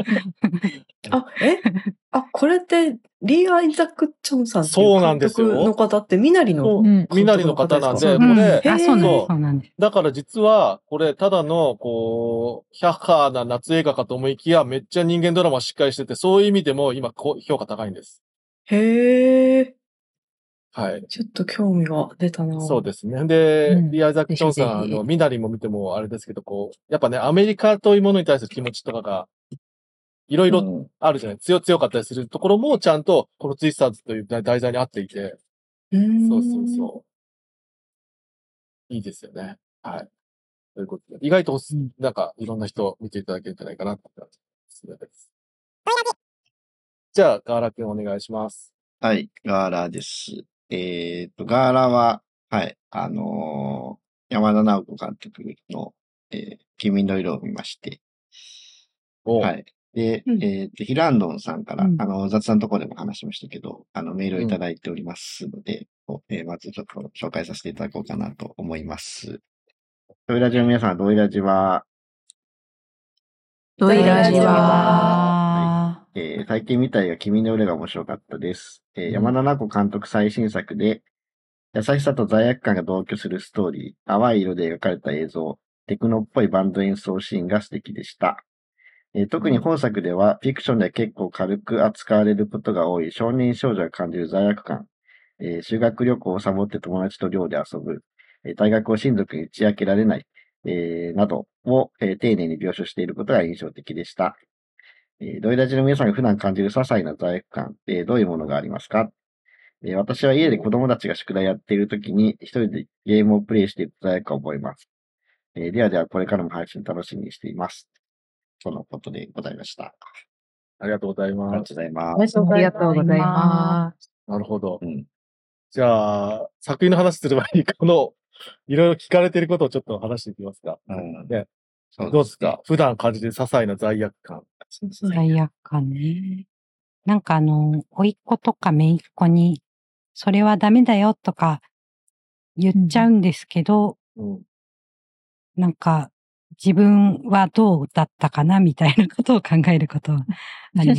これって、リー・アイザック・ジョンさんっていう監督の方って、ミナリの方なんで、これ、 そうなんです。 だから実は、これ、ただの、こう、ヒャッハーな夏映画かと思いきや、めっちゃ人間ドラマしっかりしてて、そういう意味でも今、評価高いんです。 へー。 はい。 ちょっと興味が出たな。 そうですね。で、リー・アイザック・ジョンさん、ミナリも見てもあれですけど、こう、やっぱね、アメリカというものに対する気持ちとかが、いろいろあるじゃない、強かったりするところもちゃんと、このツイスターズという題材に合っていて。そう。いいですよね。はい。ということで、意外と、なんか、いろんな人見ていただけるんじゃないかなって感じです。じゃあ、ガーラ君お願いします。 はい、ガーラです。ガーラは、はい、山田直子監督の、君の色を見まして、はい。で、ヒルアンドンさんから、雑談のところでも話しましたけど、メールをいただいておりますので、まずちょっと紹介させていただこうかなと思います。ドイラジの皆さん、ドイラジは、最近見た映画、君の色が面白かったです。山田直子監督最新作で、優しさと罪悪感が同居するストーリー、淡い色で描かれた映像、テクノっぽいバンド演奏シーンが素敵でした。特に本作では、フィクションでは結構軽く扱われることが多い少年少女が感じる罪悪感、修学旅行をサボって友達と寮で遊ぶ、大学を親族に打ち明けられない、などを、丁寧に描写していることが印象的でした。ドイラジの皆さんが普段感じる些細な罪悪感、どういうものがありますか？私は家で子供たちが宿題やっているときに一人でゲームをプレイしている罪悪感を覚えます。ではこれからも配信楽しみにしています。とのことでございました。 ありがとうございます。 ありがとうございます。 ありがとうございます。 なるほど。じゃあ、作品の話する前に、いろいろ聞かれていることをちょっと話していきますか。ね、どうですか？普段感じている些細な罪悪感。 罪悪感ね。なんか甥っ子とか姪っ子に、それはダメだよとか言っちゃうんですけど、なんか自分はどうだったかなみたいなことを考えることはあります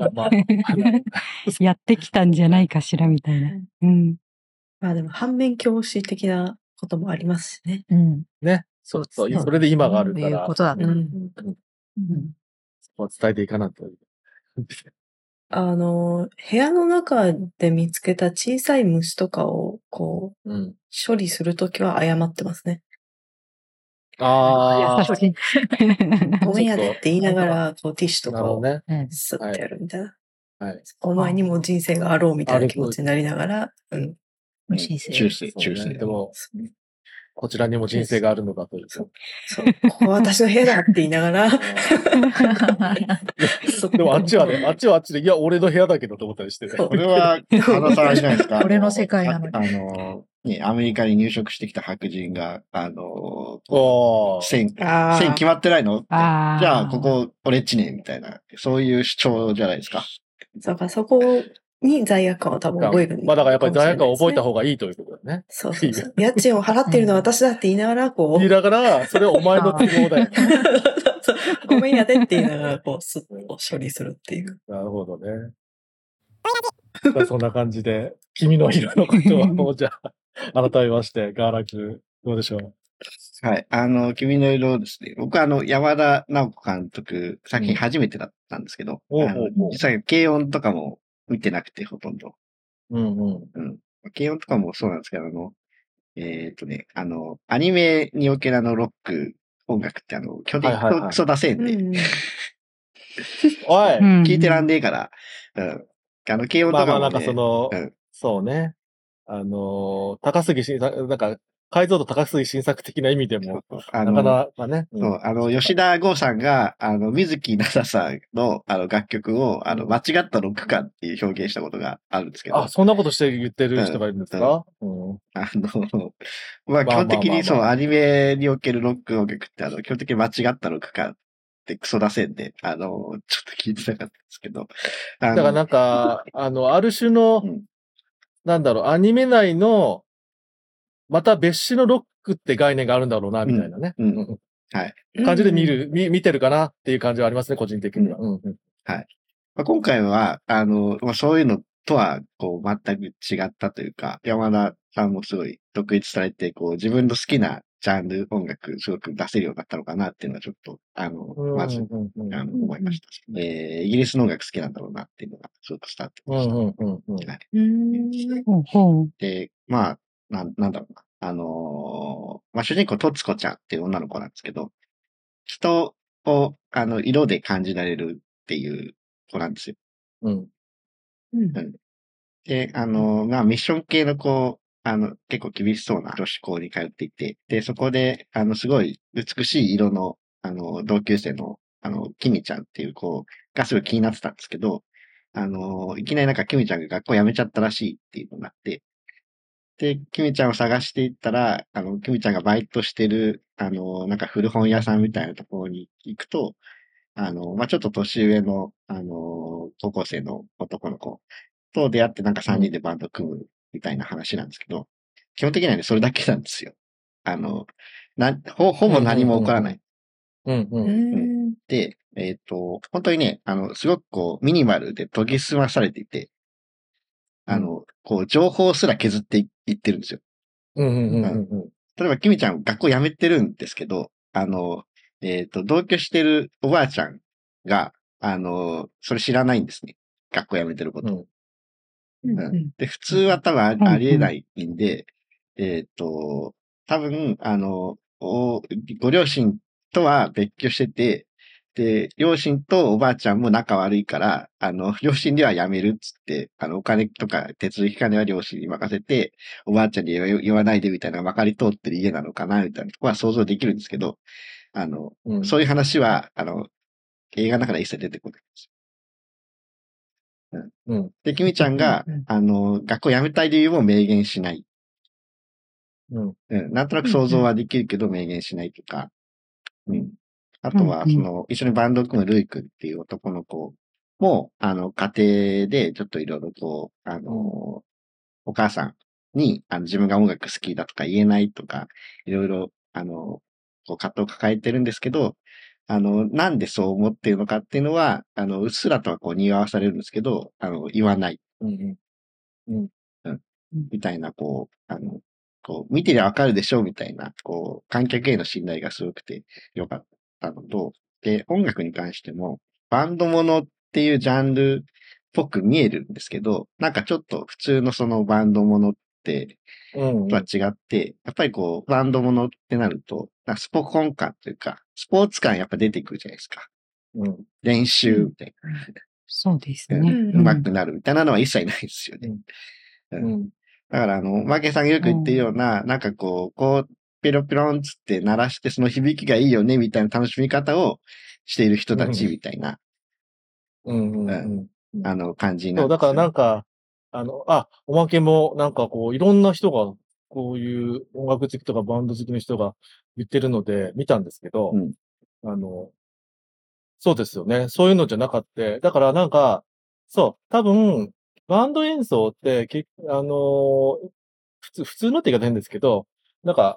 。やってきたんじゃないかしらみたいな。 まあでも反面教師的なこともありますしね。 ね。そう。それで今があるから。 そういうことだね。 そこは伝えていかないと。 部屋の中で見つけた小さい虫とかを、こう、処理するときは謝ってますね。 ああ。 ごめんやでって言いながら、こう、ティッシュとかをスッてやるみたいな。お前にも人生があろうみたいな気持ちになりながら、 中世。でも、 こちらにも人生があるのだという。 そう。ここは私の部屋だって言いながら。 でもあっちはあっちで、いや、俺の部屋だけどと思ったりして。 これは、原さんじゃないですか。 俺の世界なのに。アメリカに入植してきた白人が、線決まってないのって。じゃあ、ここ、俺っちね、みたいな。そういう主張じゃないですか。 だからそこに罪悪感を多分覚える。 まあだからやっぱり罪悪感を覚えた方がいいということだね。 そう。家賃を払っているのは私だって言いながら、こう。 言いながら、それはお前の都合だよ。 ごめんやでって言いながら、こう、スッと処理するっていう。 なるほどね。そんな感じで、君の色のことを、じゃあ、改めまして、ガーラク、どうでしょう。 はい。君の色ですね。僕は山田直子監督、作品初めてだったんですけど、実際、軽音とかも見てなくて、ほとんど。軽音とかもそうなんですけど、アニメにおけるロック音楽って基本的にクソ出せんで。おい聞いてらんねえから。軽音とかもね。 まあなんかそうね。高杉晋作、なんか、解像度高杉晋作的な意味でも、なかなかね。 そう、吉田剛さんが、水木奈々さんの、楽曲を、間違ったロック感っていう表現したことがあるんですけど。 あ、そんなことして言ってる人がいるんですか？ まあ、基本的にそう、アニメにおけるロック音楽って、基本的に間違ったロック感ってクソ出せんで、ちょっと聞いてなかったんですけど。 だからなんか、ある種の、なんだろう、アニメ内の、また別種のロックって概念があるんだろうな、みたいなね。 はい。 感じで見てるかなっていう感じはありますね、個人的には。はい。 まあ、今回は、そういうのとは、こう、全く違ったというか、山田さんもすごい独立されて、こう、自分の好きなジャンル音楽、すごく出せるようになったのかなっていうのはちょっと、まず、思いました。イギリスの音楽好きなんだろうなっていうのが、すごく伝わってきました。で、まあ、なんだろうな。まあ、主人公、とつこちゃんっていう女の子なんですけど、人を、色で感じられるっていう子なんですよ。で、まあ、ミッション系の子、結構厳しそうな女子校に通っていて、で、そこで、すごい美しい色の、同級生の、キミちゃんっていう子がすごい気になってたんですけど、いきなりなんかキミちゃんが学校辞めちゃったらしいっていうのになって、で、キミちゃんを探していったら、キミちゃんがバイトしてる、なんか古本屋さんみたいなところに行くと、まあ、ちょっと年上の、高校生の男の子と出会ってなんか3人でバンド組むみたいな話なんですけど、基本的にはね、それだけなんですよ。ほぼ何も起こらない。で、本当にね、すごくこう、ミニマルで研ぎ澄まされていて、こう、情報すら削っていってるんですよ。例えば、キミちゃん学校辞めてるんですけど、同居してるおばあちゃんが、それ知らないんですね。学校辞めてること。で、普通は多分ありえないんで、多分、ご両親とは別居してて、で、両親とおばあちゃんも仲悪いから、両親では辞めるっつって、お金とか手続き金は両親に任せて、おばあちゃんに言わないでみたいなまかり通ってる家なのかな、みたいなとこは想像できるんですけど、そういう話は、映画の中で一切出てこないんですよ。で、キミちゃんが、学校辞めたい理由も明言しない。なんとなく想像はできるけど明言しないとか、あとは、一緒にバンドを組むルイ君っていう男の子も、家庭でちょっといろいろこう、お母さんに、自分が音楽好きだとか言えないとか、いろいろ、こう葛藤を抱えてるんですけど、なんでそう思ってるのかっていうのは、うっすらとはこう匂わされるんですけど、言わない。みたいな、こう、見てりゃわかるでしょみたいな、こう、観客への信頼がすごくてよかったのと、で、音楽に関しても、バンドものっていうジャンルっぽく見えるんですけど、なんかちょっと普通のそのバンドものって、とは違って、やっぱりこう、バンドものってなると、スポコン感というか、スポーツ感やっぱ出てくるじゃないですか。練習みたいな。 そうですね。 上手くなるみたいなのは一切ないですよね。だからマーケンさんがよく言ってるような、なんかこう、 ペロペロンつって鳴らして、その響きがいいよね、みたいな楽しみ方をしている人たちみたいな、感じになる。 そう、だからなんか、おまけも、なんかこう、いろんな人が、こういう音楽好きとかバンド好きの人が言ってるので、見たんですけど、そうですよね。そういうのじゃなかった。だからなんか、そう、多分、バンド演奏って、普通のって言い方変ですけど、なんか、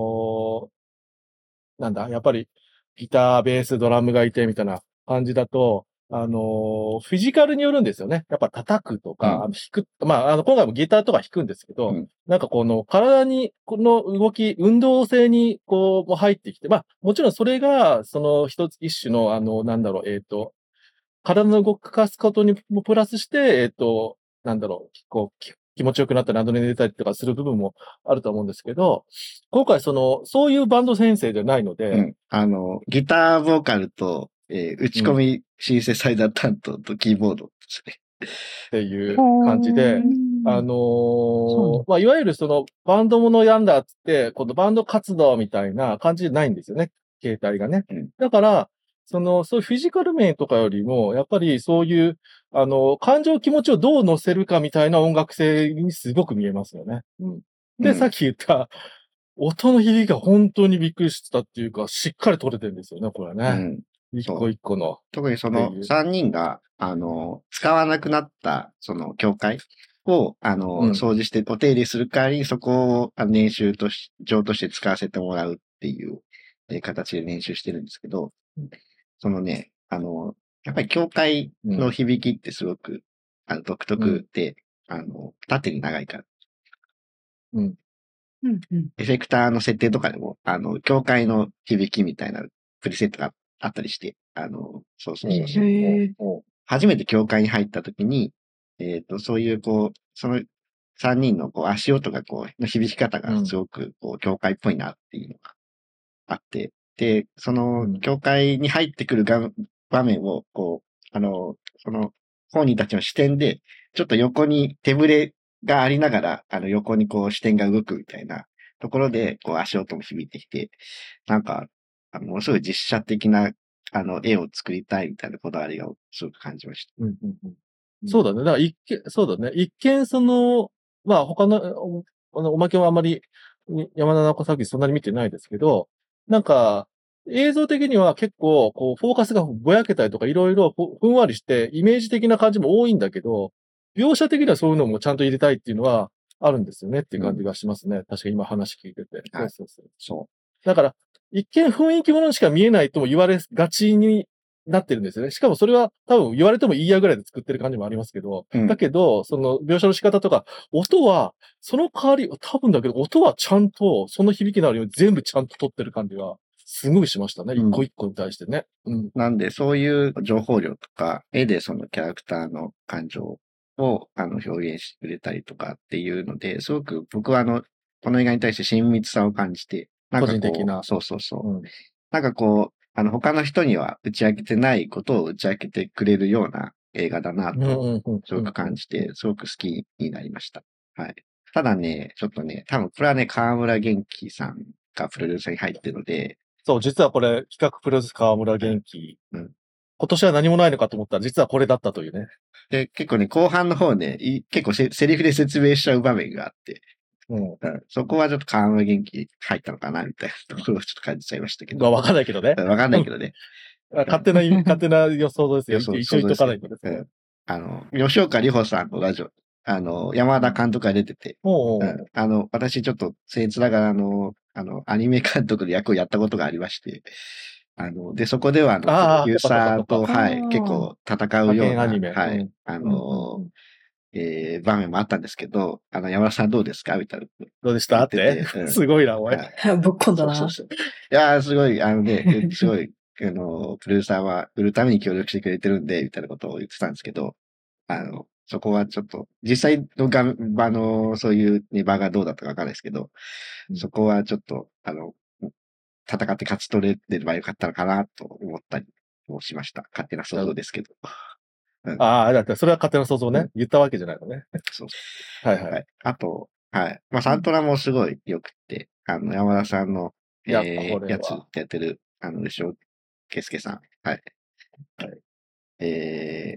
なんだ、やっぱり、ギター、ベース、ドラムがいて、みたいな感じだと、フィジカルによるんですよね。やっぱ叩くとか、弾く、今回もギターとか弾くんですけど、なんかこの体に、この動き、運動性に、こう、入ってきて、もちろんそれが、その一種の、体の動かすことにもプラスして、こう、気持ちよくなったり、アドレナリン出たりとかする部分もあると思うんですけど、今回そういうバンド編成じゃないので、 ギターボーカルと、打ち込みシンセサイザー担当とキーボードですね。 っていう感じで、いわゆるそのバンドものやんだっつって、このバンド活動みたいな感じじゃないんですよね、形態がね。だから、そういうフィジカル面とかよりも、やっぱりそういう、感情気持ちをどう乗せるかみたいな音楽性にすごく見えますよね。で、さっき言った、音の響きが本当にびっくりしてたっていうか、しっかり取れてるんですよね、これね。一個一個の。 特にその3人が、使わなくなった、その教会を、掃除して、お手入れする代わりにそこを練習場として使わせてもらうっていう、形で練習してるんですけど、そのね、やっぱり教会の響きってすごく、独特で、縦に長いから。エフェクターの設定とかでも、教会の響きみたいなプリセットがあったりして、初めて教会に入った時に、そういう、その3人の足音がの響き方がすごく、教会っぽいなっていうのがあって、で、その、教会に入ってくる場面を、その、本人たちの視点で、ちょっと横に手ぶれがありながら、横に視点が動くみたいなところで、足音も響いてきて、なんか、ものすごい実写的な、絵を作りたいみたいなこだわりをすごく感じました。 そうだね。だからそうだね。一見他の、おまけはあんまり、山田直子作品そんなに見てないですけど、なんか、映像的には結構、フォーカスがぼやけたりとかいろいろふんわりして、イメージ的な感じも多いんだけど、描写的にはそういうのもちゃんと入れたいっていうのはあるんですよねっていう感じがしますね。確か今話聞いてて。そう。だから、一見雰囲気ものにしか見えないとも言われがちになってるんですよね。しかもそれは多分言われてもいいやぐらいで作ってる感じもありますけど、だけど、その描写の仕方とか、音は、その代わり、多分だけど、音はちゃんと、その響きのあるように全部ちゃんと取ってる感じが、すごいしましたね。一個一個に対してね。 なんで、そういう情報量とか、絵でそのキャラクターの感情を、表現してくれたりとかっていうので、すごく僕はこの映画に対して親密さを感じて、 個人的な。 そう。なんか他の人には打ち明けてないことを打ち明けてくれるような映画だなと、すごく感じて、すごく好きになりました。はい。ただね、ちょっとね、多分これはね、河村元気さんがプロデューサーに入ってるので、 そう、実はこれ、企画プロデュース河村元気。今年は何もないのかと思ったら、実はこれだったというね。 で、結構ね、後半の方ね、結構セリフで説明しちゃう場面があって、そこはちょっと河村元気入ったのかな、みたいなところをちょっと感じちゃいましたけど。 わかんないけどね。 わかんないけどね。 勝手な予想ですよ。一応言っとかないとですね。 吉岡里帆さんのラジオ、山田監督が出てて、私ちょっと僭越ながらアニメ監督の役をやったことがありまして、で、そこではプロデューサーと、結構戦うような、場面もあったんですけど、山田さんどうですかみたいな。 どうでしたって、すごいな、おい。 ぶっこんだな。 いやすごい、すごい、プロデューサーは売るために協力してくれてるんで、みたいなことを言ってたんですけど、そこはちょっと、実際の場の、そういう場がどうだったかわかんないですけど、そこはちょっと、戦って勝ち取れればよかったのかなと思ったりもしました。勝手な想像ですけど。 だってそれは勝手な想像ね。言ったわけじゃないのね。 そう。 はい。 あと、サントラもすごい良くて、 山田さんの、 やつやってる、牛尾圭介さん。はい。はい。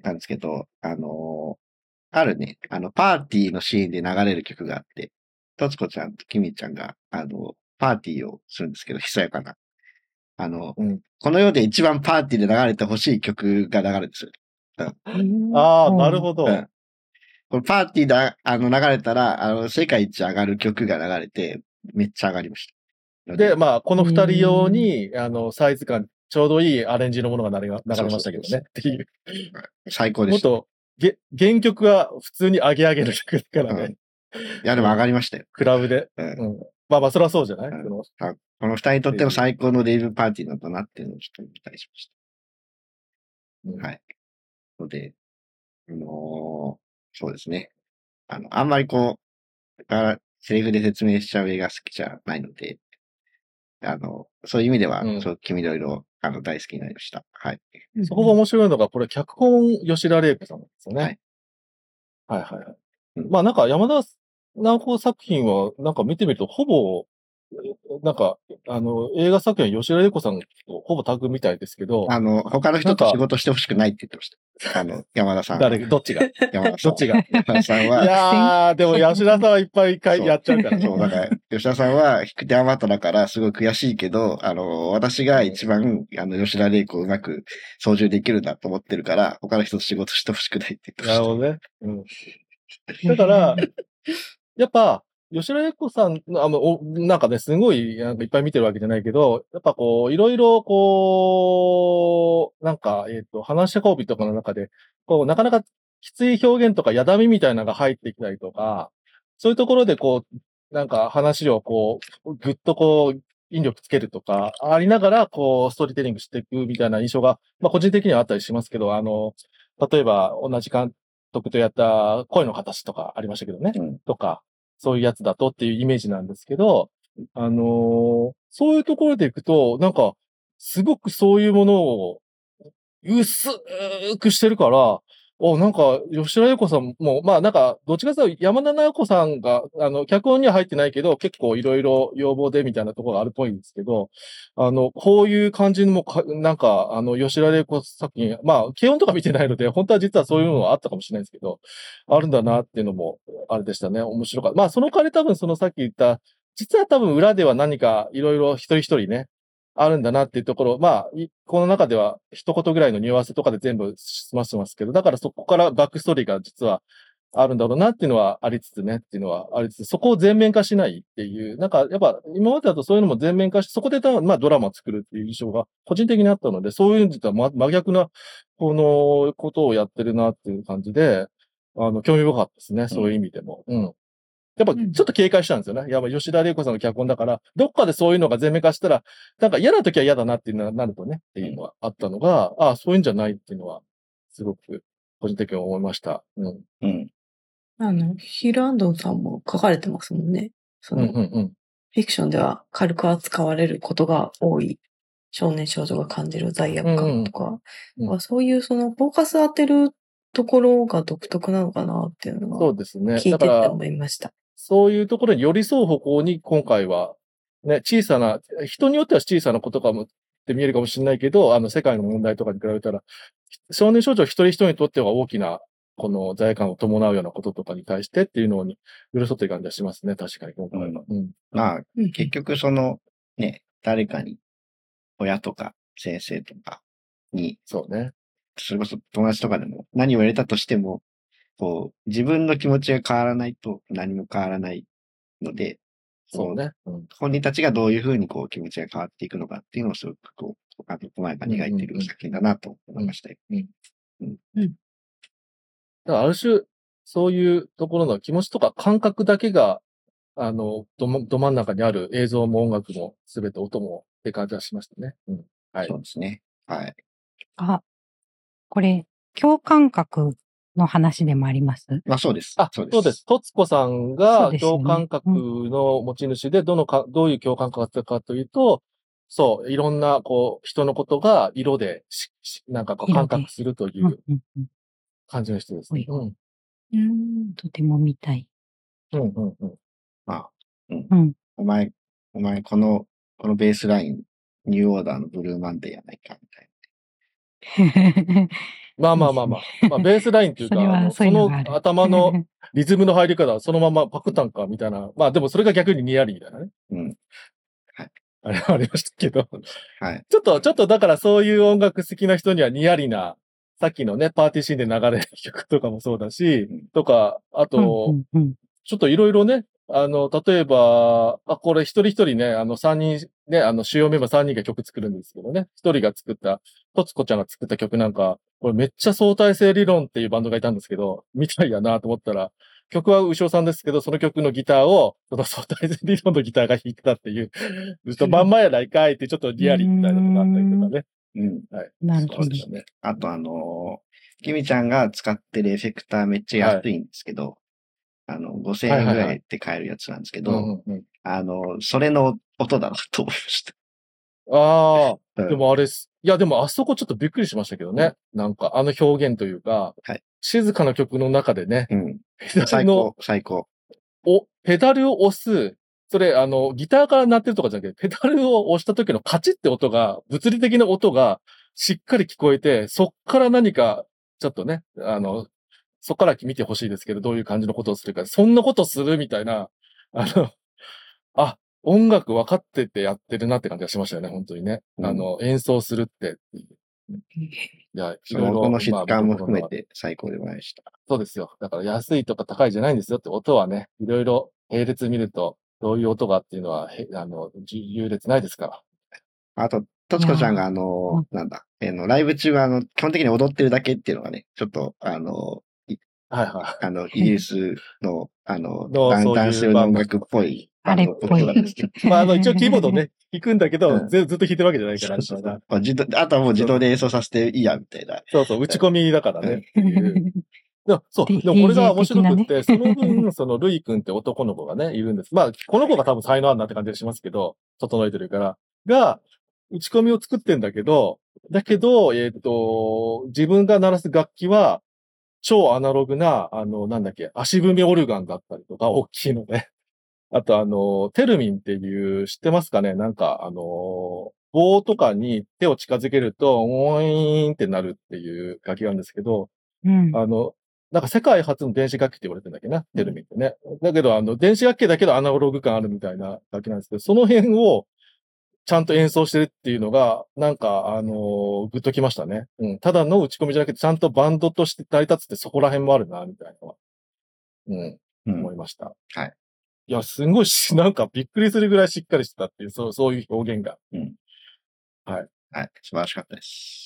なんですけど、あるね、パーティーのシーンで流れる曲があって、とつこちゃんときみちゃんが、パーティーをするんですけど、ひそやかな。この世で一番パーティーで流れてほしい曲が流れるんですよ。 ああ、なるほど。 これパーティーで、流れたら、世界一上がる曲が流れて、めっちゃ上がりました。 で、まあ、この二人用に、サイズ感、ちょうどいいアレンジのものが流れましたけどね。っていう。 最高でした。 もっと、原曲は普通に上げる曲だからね。 いや、でも上がりましたよ。 クラブで。まあまあ、そりゃそうじゃない、 この二人にとっての最高のレイブパーティーなんだなっていうのをちょっと見たりしました。はい。ので、そうですね。あんまりセリフで説明しちゃう映画好きじゃないので、そういう意味では、君の色、大好きになりました。はい。 そこが面白いのが、これ、脚本、吉田玲子さんなんですよね。はい。はいはい。まあなんか、山田直子作品は、なんか見てみると、ほぼ、なんか、映画作品は吉田玲子さんとほぼタッグみたいですけど。 他の人と仕事してほしくないって言ってました。山田さん。 どっちが山田さん。 どっちが山田さんは。 いやー、でも吉田さんはいっぱいやっちゃうからね。 そう、だから、吉田さんは引く手あまただからすごい悔しいけど、私が一番、吉田玲子をうまく操縦できるんだと思ってるから、他の人と仕事してほしくないって言ってました。 なるほどね。だから、やっぱ、吉田玲子さん、なんかね、すごい、いっぱい見てるわけじゃないけど、やっぱこう、いろいろ、こう、なんか、話し込みとかの中で、こう、なかなかきつい表現とか、やだみみたいなのが入ってきたりとか、そういうところで、こう、なんか話を、こう、ぐっとこう、引力つけるとか、ありながら、こう、ストーリーテリングしていくみたいな印象が、まあ、個人的にはあったりしますけど、例えば、同じ監督とやった声の形とかありましたけどね、とか、そういうやつだとっていうイメージなんですけど、そういうところでいくと、なんか、すごくそういうものを薄くしてるから、なんか、吉田玲子さんも、まあなんか、どっちかというと山田直子さんが、脚本には入ってないけど、結構いろいろ要望でみたいなところがあるっぽいんですけど、こういう感じもなんか、吉田玲子作品、まあ、軽音とか見てないので、本当は実はそういうのはあったかもしれないですけど、あるんだなっていうのも、あれでしたね。面白かった。まあ、その代わり多分そのさっき言った、実は多分裏では何かいろいろ一人一人ね、あるんだなっていうところ、まあ、この中では一言ぐらいのニュアンスとかで全部済ませてますけど、だからそこからバックストーリーが実はあるんだろうなっていうのはありつつねっていうのはありつつ、そこを全面化しないっていう、なんかやっぱ今までだとそういうのも全面化して、そこでまあドラマを作るっていう印象が個人的にあったので、そういうのとは真逆な、ことをやってるなっていう感じで、興味深かったですね、そういう意味でも。やっぱちょっと警戒したんですよね。やっぱ吉田玲子さんの脚本だから、どっかでそういうのが全面化したら、なんか嫌な時は嫌だなっていうのはなるとね、っていうのはあったのが、そういうんじゃないっていうのは、すごく個人的に思いました。 ヒルアンドンさんも書かれてますもんね。フィクションでは軽く扱われることが多い少年少女が感じる罪悪感とか、そういうそのフォーカス当てるところが独特なのかなっていうのが、 そうですね。 聞いてて思いました。 そういうところに寄り添う方向に今回は、ね、人によっては小さなことかもって見えるかもしれないけど、世界の問題とかに比べたら、少年少女一人一人にとっては大きな、この罪悪感を伴うようなこととかに対してっていうのに寄り添っている感じがしますね、確かに今回は。 まあ、結局ね、誰かに、親とか先生とかに、 そうね。 それこそ友達とかでも何を言われたとしても、自分の気持ちが変わらないと何も変わらないので、 そうね。 本人たちがどういうふうに気持ちが変わっていくのかっていうのをすごく細やかに描いている作品だなと思いましたよ。 だからある種、そういうところの気持ちとか感覚だけが、ど真ん中にある映像も音楽も全て音もって感じはしましたね。 はい。そうですね。はい。 これ、共感覚の話でもあります？ そうです。 そうです。とつこさんが共感覚の持ち主で、どういう共感覚かというと、そう、いろんな、人のことが色で、なんか感覚するという感じの人ですね。 とても見たい。 お前、 お前このベースライン、ニューオーダーのブルーマンデーやないか、みたいまあ、ベースラインっていうか、その頭のリズムの入り方はそのままパクったんか、みたいな。まあでもそれが逆にニヤリみたいなね。 うん。はい。 あれはありましたけど。 はい。 ちょっとだからそういう音楽好きな人にはニヤリな、さっきのね、パーティーシーンで流れる曲とかもそうだし、とか、あと、ちょっといろいろね、例えば、これ一人一人ね、3人、ね、主要メンバー3人が曲作るんですけどね、一人が作った、とつこちゃんが作った曲なんか、これめっちゃ相対性理論っていうバンドがいたんですけど、みたいやなと思ったら、曲は牛尾さんですけど、その曲のギターを、その相対性理論のギターが弾いてたっていう、ずっとまんまやないかいってちょっとリアリみたいなのがあったりとかね。 うん。 はい。 なるほどね。あとキミちゃんが使ってるエフェクターめっちゃ安いんですけど、5000円ぐらいで買えるやつなんですけど、それの音だなと思いました。 ああ、でもあれいやでもあそこちょっとびっくりしましたけどね。なんか表現というか、 はい、 静かな曲の中でね、 最高。 ペダルを押す、それギターから鳴ってるとかじゃなくて、ペダルを押した時のカチッって音が、物理的な音がしっかり聞こえて、そっから何か、ちょっとね、そっから見てほしいですけど、どういう感じのことをするか。そんなことするみたいな、音楽分かっててやってるなって感じがしましたよね、本当にね。演奏するって。 いや、いろいろ。この質感も含めて最高でございました。 そうですよ。だから安いとか高いじゃないんですよって音はね、いろいろ並列見ると、どういう音がっていうのは、優劣ないですから。 あと、とつこちゃんがなんだ、ライブ中は基本的に踊ってるだけっていうのがね、ちょっとイギリスの、ダンス用の音楽っぽい。 あれっぽい。 まあ、一応キーボードね、弾くんだけど、ずっと弾いてるわけじゃないから。 あとはもう自動で演奏させていいや、みたいな。 そう、打ち込みだからね。そう。でもこれが面白くって、その分、そのルイ君って男の子がね、いるんです。まあ、この子が多分才能あるなって感じがしますけど、整えてるから。が、打ち込みを作ってんだけど、自分が鳴らす楽器は、超アナログな、足踏みオルガンだったりとか、大きいのね。あとテルミンっていう、知ってますかね？なんか、棒とかに手を近づけると、オーイーンってなるっていう楽器なんですけど、なんか世界初の電子楽器って言われてるんだっけな、テルミンってね。だけど、電子楽器だけどアナログ感あるみたいな楽器なんですけど、その辺をちゃんと演奏してるっていうのが、なんか、グッときましたね。ただの打ち込みじゃなくて、ちゃんとバンドとして成り立つってそこら辺もあるな、みたいな。思いました。 はい。 いや、すごいなんかびっくりするぐらいしっかりしてたっていう、そういう表現が。はい。 はい。素晴らしかったです。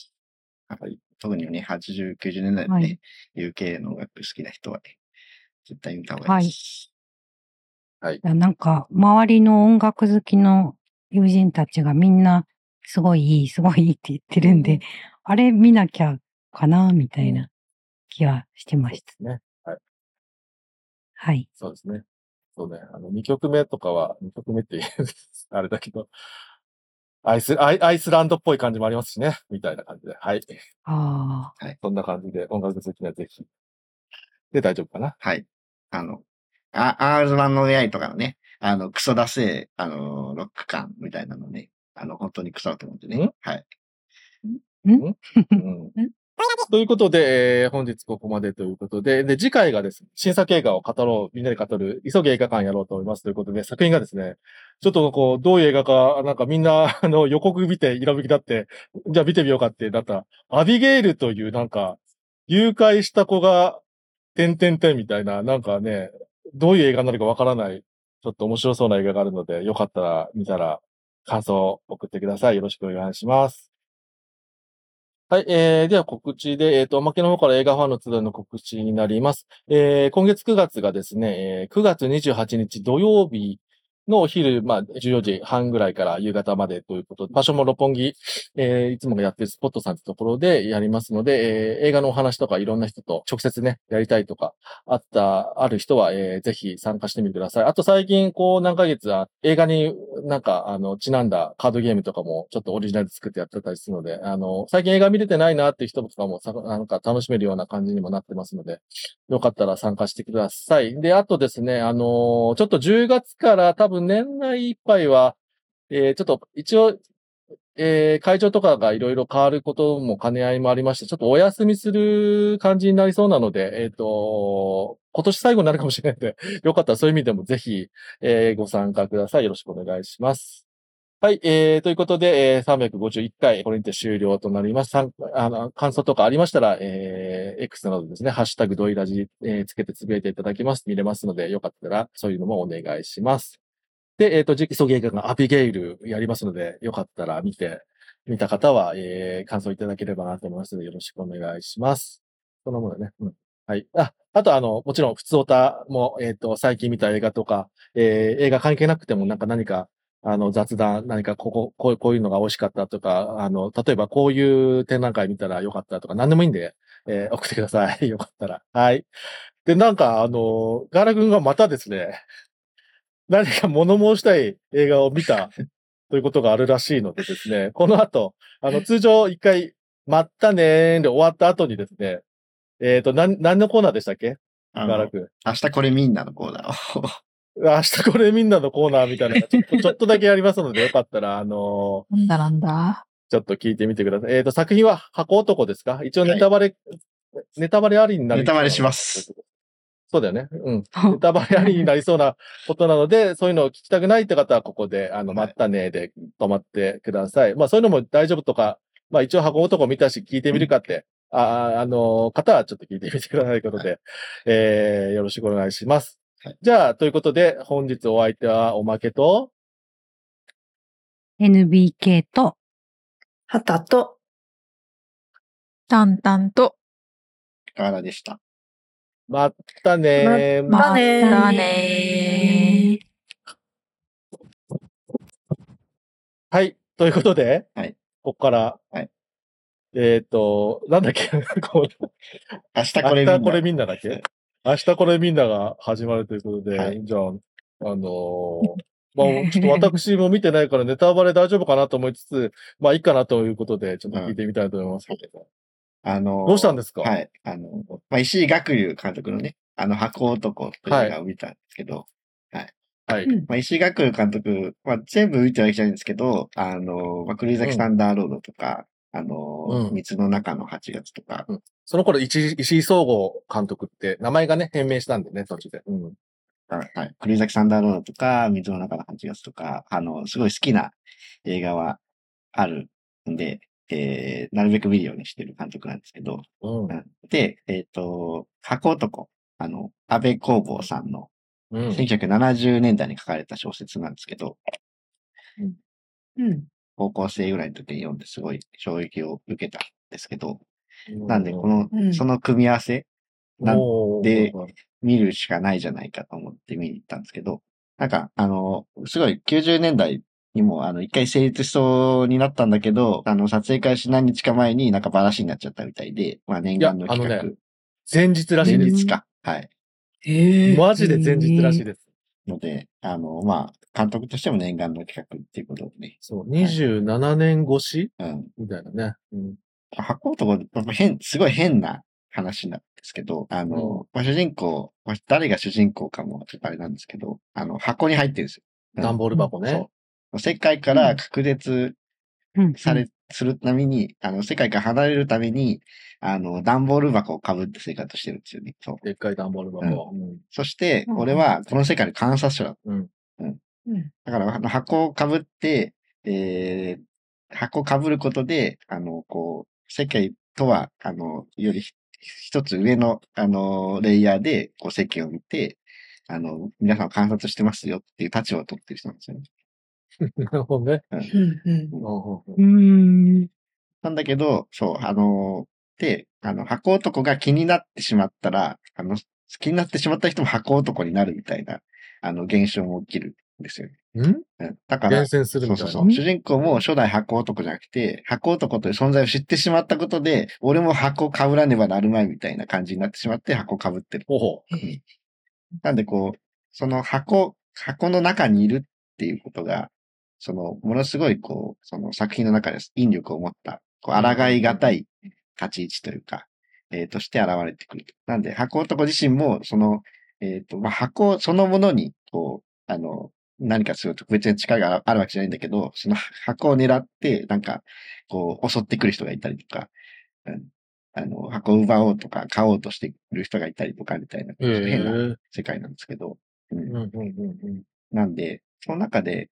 はい。特にね、80、90年代のね、UK の音楽好きな人はね、絶対見た方がいいです。 はい。なんか、周りの音楽好きの友人たちがみんな、すごいいいって言ってるんで、あれ見なきゃかな、みたいな気はしてました。 ね。はい。 はい。 そうですね。そうね。2曲目とかは、2曲目ってあれだけど、アイスランドっぽい感じもありますしね。みたいな感じで。はい。 はい。 そんな感じで、音楽好きなぜひ。で、大丈夫かな？ はい。R1 の AI とかのね、クソダセー、ロック感みたいなのね、本当にクソだと思ってね。はい。 ということで、本日ここまでということで、次回がですね、新作映画をみんなで語る、急げ映画館やろうと思いますということで、作品がですね、ちょっとどういう映画か、なんかみんな、予告見て、色引きだって、じゃあ見てみようかってなった、アビゲイルというなんか、誘拐した子が、みたいな、なんかね、どういう映画になるかわからない、ちょっと面白そうな映画があるので、よかったら見たら、感想を送ってください。よろしくお願いします。はい、では告知で、おまけの方から映画ファンの集いの告知になります。今月9月がですね、9月28日土曜日のお昼、14時半ぐらいから夕方までということで、場所も六本木、いつもやってるスポットさんってところでやりますので、映画のお話とかいろんな人と直接ね、やりたいとか、ある人は、ぜひ参加してみてください。あと最近、何ヶ月映画になんか、ちなんだカードゲームとかもちょっとオリジナルで作ってやってたりするので、最近映画見れてないなっていう人とかもなんか楽しめるような感じにもなってますので、よかったら参加してください。で、あとですね、ちょっと10月から多分年内いっぱいは、 ちょっと一応、会場とかがいろいろ変わることも兼ね合いもありまして、ちょっとお休みする感じになりそうなので、今年最後になるかもしれないので、よかったらそういう意味でもぜひ、ご参加ください。よろしくお願いします。はい、ということで、351回、これにて終了となります。感想とかありましたら、X などですね、ハッシュタグドイラジ、つけてつぶやいていただきます。見れますので、よかったらそういうのもお願いします。で、急ぎ映画がアビゲイルやりますので、よかったら見た方は、感想いただければなと思いますので、よろしくお願いします。そのものね。うん。はい。あともちろん、普通オタも、最近見た映画とか、映画関係なくても何か、雑談、何かこういうのが美味しかったとか、例えばこういう展覧会見たらよかったとか、何でもいいんで、送ってください。よかったら。はい。で、ガーラ君がまたですね、何か物申したい映画を見たということがあるらしいのでですね、この後、通常一回、まったねーで終わった後にですね、何のコーナーでしたっけ？ガーラ君。 明日これみんなのコーナーを。 明日これみんなのコーナーみたいなのがちょっとだけやりますので、よかったら、 なんだ。 ちょっと聞いてみてください。作品は箱男ですか？一応ネタバレありになる。 ネタバレします。 そうだよね。うん。ネタバレありになりそうなことなので、そういうのを聞きたくないって方は、ここで、まったねで止まってください。まあ、そういうのも大丈夫とか、まあ、一応箱男見たし聞いてみるかって、方はちょっと聞いてみてくださいということで、よろしくお願いします。はい、じゃあ、ということで、本日お相手はおまけと、 NBK と、 はたと、 タンタンと、 ガーラでした。 まったねー。 まったねー。はい。ということで、 はい。 ここから、 はい。 なんだっけ明日これみんなだっけ？明日これみんなが始まるということで、はい、じゃあ、まあ、ちょっと私も見てないからネタバレ大丈夫かなと思いつつ、まあいいかなということで、ちょっと聞いてみたいと思います。どうしたんですか？ はい。石井学友監督のね、箱男という映画を見たんですけど、はい。はい。まあ、石井学友監督、まあ、全部見てはいけないんですけど、栗崎サンダーロードとか、水の中の8月とか。 その頃、石井総合監督って名前がね、変名したんでね、途中で。 はい。栗崎サンダーロードとか、水の中の8月とか、すごい好きな映画はあるんで、なるべく見るようにしてる監督なんですけど、で、箱男、安倍公房さんの、1970年代に書かれた小説なんですけど、高校生ぐらいの時に読んですごい衝撃を受けたんですけど、なんで、その組み合わせなんで見るしかないじゃないかと思って見に行ったんですけど、なんか、すごい90年代にも、一回成立しそうになったんだけど、撮影開始何日か前になんかバラシになっちゃったみたいで、まあ念願の企画。 前日らしいです。 前日か。はい。 マジで前日らしいです。 ので、まあ、監督としても念願の企画っていうことでね。 そう、27年越し、みたいなね。 箱男、すごい変な話なんですけど、主人公、誰が主人公かもちょっとあれなんですけど、箱に入ってるんですよ。 段ボール箱ね。 そう。世界から隔絶するために、世界から離れるために、段ボール箱を被って生活してるんですよね。そう。 でっかい段ボール箱。 そして、俺はこの世界の観察者だ。だから、箱を被って、箱を被ることで、世界とは、より一つ上の、レイヤーで、世間を見て、皆さんを観察してますよっていう立場を取ってる人なんですよね。 なるほどね。 なんだけど、そう、で、箱男が気になってしまったら、気になってしまった人も箱男になるみたいな、現象も起きるんですよね。だから、 厳選するみたいな。 そう。主人公も初代箱男じゃなくて、箱男という存在を知ってしまったことで、俺も箱被らねばなるまいみたいな感じになってしまって箱被ってる。なんでその箱の中にいるっていうことが、ものすごいその作品の中で引力を持った、抗いがたい立ち位置というか、として現れてくる。なんで、箱男自身も、まあ、箱そのものに、 何かする特別な力があるわけじゃないんだけど、その箱を狙って、なんか、こう、襲ってくる人がいたりとか、箱を奪おうとか、買おうとしてくる人がいたりとか、みたいな、変な世界なんですけど。なんで、その中で、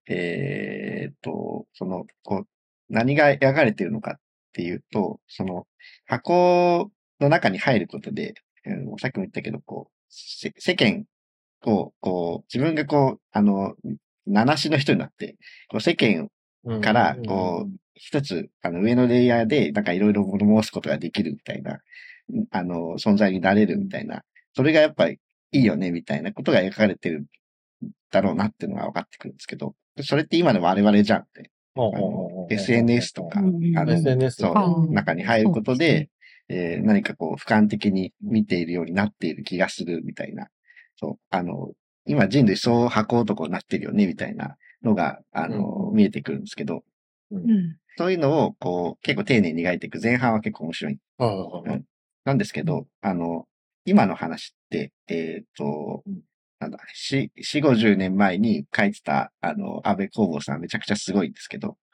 何が描かれているのかっていうと、その、箱の中に入ることで、さっきも言ったけど、こう、世間を、こう、自分がこう、名しの人になって、こう世間から、こう、一つ、上のレイヤーで、なんかいろいろ物申すことができるみたいな、存在になれるみたいな、それがやっぱりいいよね、みたいなことが描かれてるだろうなっていうのが分かってくるんですけど、それって今の我々じゃんって。SNS とか、 SNS の中に入ることで、何かこう、俯瞰的に見ているようになっている気がするみたいな。そう、今人類そう箱男になってるよね、みたいなのが、見えてくるんですけど、そういうのを、こう、結構丁寧に描いていく前半は結構面白い。なんですけど、今の話って、4、50年前に書いてた、安倍公房さんめちゃくちゃすごいんですけど、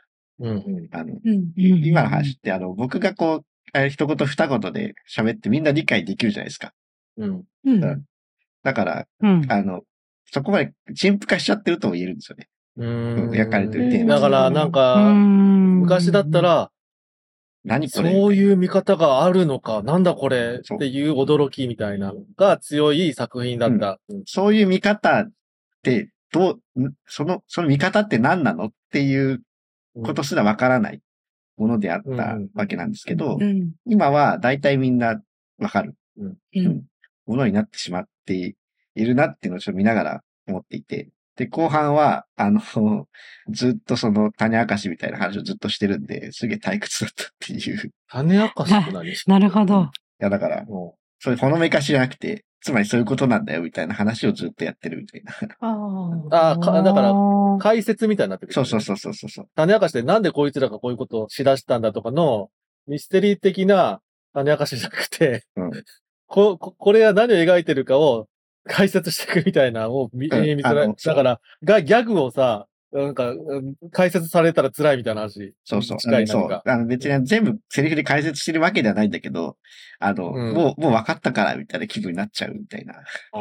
今の話って、僕がこう、一言二言で喋ってみんな理解できるじゃないですか。だから、そこまで陳腐化しちゃってるとも言えるんですよね。描かれてるテーマ。 だから、なんか、昔だったら、 何これそういう見方があるのか、なんだこれっていう驚きみたいなのが強い作品だった。 そういう見方って、その見方って何なのっていうことすらわからないものであったわけなんですけど、今は大体みんなわかる、ものになってしまっているなっていうのをちょっと見ながら思っていて、で、後半は、ずっとその種明かしみたいな話をずっとしてるんで、すげえ退屈だったっていう。 種明かしって何？ なるほど。 いや、だから、それほのめかしじゃなくて、つまりそういうことなんだよみたいな話をずっとやってるみたいな。 だから、解説みたいになってくる、 ね。そう。 種明かしでなんでこいつらがこういうことをしだしたんだとかの、ミステリー的な種明かしじゃなくて、これは何を描いてるかを解説していくみたいなのを見せられ、だから、ギャグをさ、なんか、解説されたら辛いみたいな話。 そう。別に全部セリフで解説してるわけではないんだけど、もう分かったからみたいな気分になっちゃうみたいな。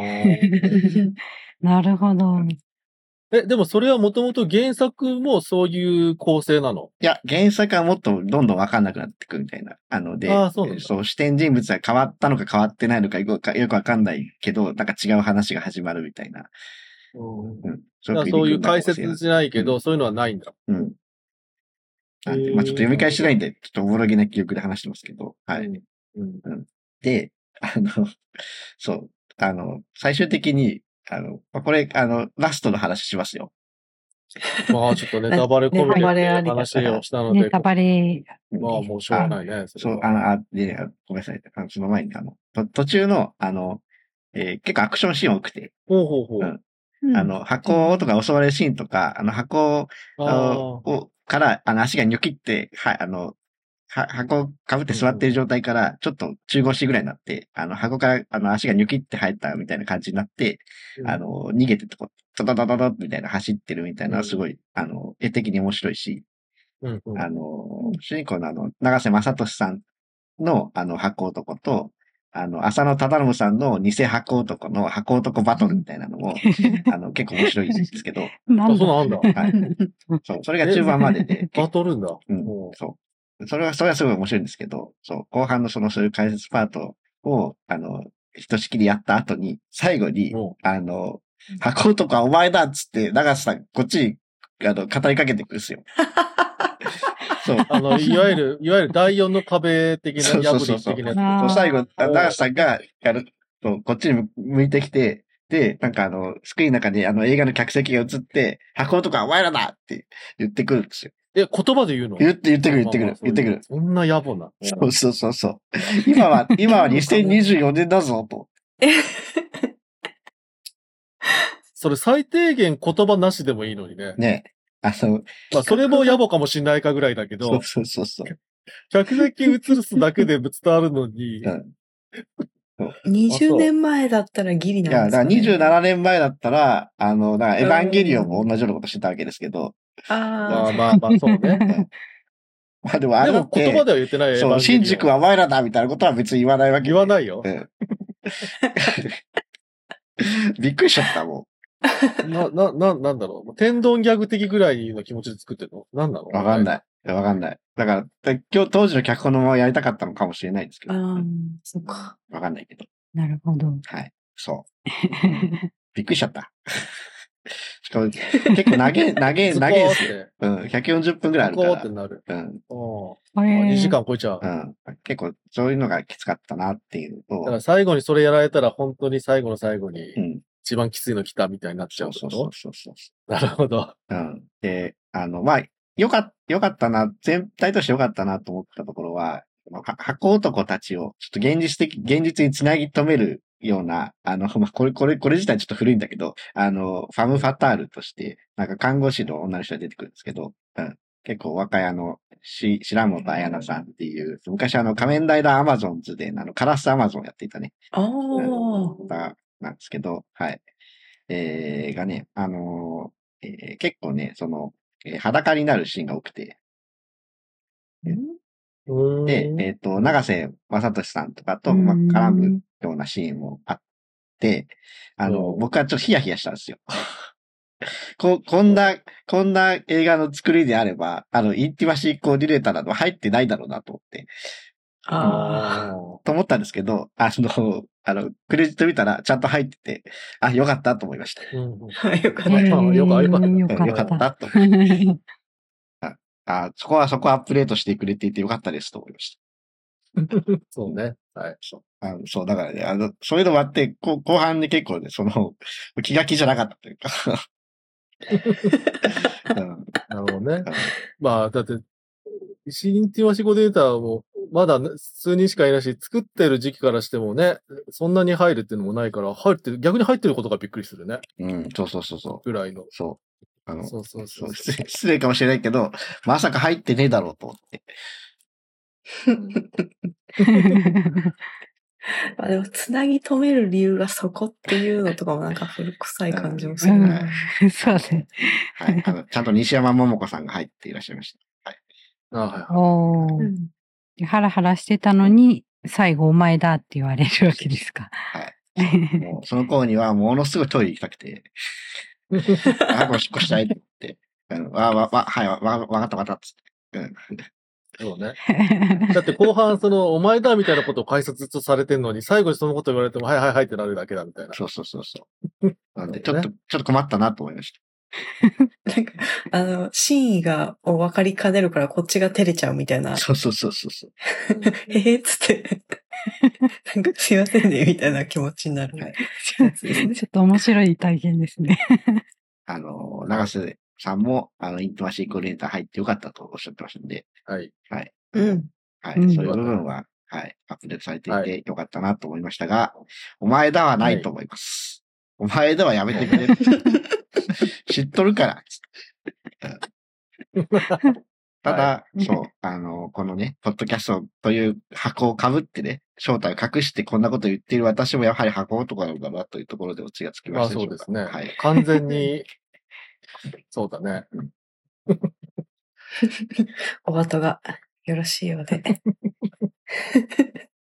なるほど。 でもそれはもともと原作もそういう構成なの？ いや、原作はもっとどんどん分かんなくなってくるみたいな。そう、視点人物が変わったのか変わってないのかよく分かんないけど、なんか違う話が始まるみたいな。 そういう解説じゃないけど、そういうのはないんだ。 なんで、ちょっと読み返しないんで、ちょっとおぼろげな記憶で話してますけど、はい。で、そう、最終的に、これ、ラストの話しますよ。 まあ、ちょっとネタバレ込みで話をしたので。 ネタバレ。 まあ、もうしょうがないね。 そう、ごめんなさい。その前に、途中の、結構アクションシーン多くて。箱とか襲われるシーンとか、箱から、足がニョキって、箱を被って座ってる状態から、ちょっと中腰ぐらいになって、箱から、足がニョキって入ったみたいな感じになって、逃げてドドドドドみたいな走ってるみたいな、すごい、絵的に面白いし、主人公の長瀬正俊さんの、箱男と、浅野忠信さんの偽箱男の箱男バトルみたいなのも、結構面白いんですけど。 そうなんだ。 はい。そう、それが中盤までで。 バトルんだ。 そう。それはすごい面白いんですけど、そう、後半のそういう解説パートを、ひとしきりやった後に、最後に、箱男はお前だっつって、長瀬さん、こっちに、語りかけてくるんですよ。 そう。いわゆる第4の壁的な、破り的なやつ。 最後、長瀬さんが、こっちに向いてきて、で、なんかスクリーンの中に映画の客席が映って、箱男はお前らだって言ってくるんですよ。 言葉で言うの？ 言ってくる。 そんな野暮な。 そう。今は2024年だぞ、と。 それ最低限言葉なしでもいいのにね。 ね。 それも野暮かもしんないかぐらいだけど。 そう。 客席映すだけで伝わるのに、 20年前だったらギリなんですかね。 いや、だから27年前だったら、だからエヴァンゲリオンも同じようなことしてたわけですけど。 ああ、まあ、そうね。 まあでもあれだって、 でも言葉では言ってない。 そう、新宿はお前らだみたいなことは別に言わないわけ。 言わないよ。 びっくりしちゃった、もう。なんだろう。天丼ギャグ的ぐらいの気持ちで作ってるの？なんなの？ わかんない。わかんない。だから、今日当時の脚本のままやりたかったのかもしれないですけど。 そっか。 わかんないけど。 なるほど。 はい。そう。びっくりしちゃった。しかも、結構長えですよ。うん。140分くらいあるから。 ってなる。 うん。 2時間超えちゃう。 うん。結構、そういうのがきつかったなっていうと。 だから最後にそれやられたら、本当に最後の最後に、一番きついの来たみたいになっちゃうってこと？そう。なるほど。 うん。で、まあ、よかったな、全体としてよかったなと思ったところは、箱男たちを、ちょっと現実につなぎ止めるような、これ自体ちょっと古いんだけど、ファム・ファタールとして、なんか看護師の女の人が出てくるんですけど、結構若い白本彩菜さんっていう、昔仮面ライダーアマゾンズで、カラスアマゾンやっていたね。なんですけど、はい。がね、結構ね、裸になるシーンが多くて。で、長瀬正俊さんとかと、絡むようなシーンもあって、僕はちょっとヒヤヒヤしたんですよ。こんな映画の作りであれば、インティマシーコーディネーターなど入ってないだろうなと思って。と思ったんですけど、クレジット見たらちゃんと入ってて、あ、よかったと思いました。 よかった。 よかったと。そこはアップデートしてくれていてよかったですと思いました。 そうね。はい。 そう、だからね、そういうのもあって、後半で結構ね、気が気じゃなかったというか。 なるほどね。まあ、だって、インティマシコデータも、まだ数人しかいないし、作ってる時期からしてもね、そんなに入るっていうのもないから、逆に入ってることがびっくりするね。 そう。 ぐらいの。 そう。 そう。 失礼かもしれないけど、まさか入ってねえだろうと思って。 まあでも、つなぎ止める理由がそこっていうのとかもなんか古臭い感じもするね。 そうですね。 はい。ちゃんと西山桃子さんが入っていらっしゃいました。 はい。ハラハラしてたのに、最後お前だって言われるわけですか。 はい。もうその頃にはものすごいトイレ行きたくて、早くおしっこしたいって言って、はい、わかったっつって。 そうね。だって後半お前だみたいなことを解説ずっとされてんのに、最後にそのこと言われても、はいってなるだけだみたいな。 そう。なんで、ちょっと困ったなと思いました。 なんか、真意がお分かりかねるからこっちが照れちゃうみたいな。 そう。 っつって。なんかすいませんね、みたいな気持ちになる。はい、 ちょっと面白い体験ですね。 長瀬さんも、イントマシーコーディネーター入ってよかったとおっしゃってましたんで。 はい。 はい。 はい。 そういう部分は、はい、アップデートされていてよかったなと思いましたが、お前だはないと思います。お前だはやめてくれ。知っとるから。ただ、そう、このね、ポッドキャストという箱を被ってね、正体を隠してこんなことを言っている私もやはり箱男なのだなというところでオチがつきましたでしょうか。 そうですね。はい。完全に、そうだね。 お後がよろしいようで。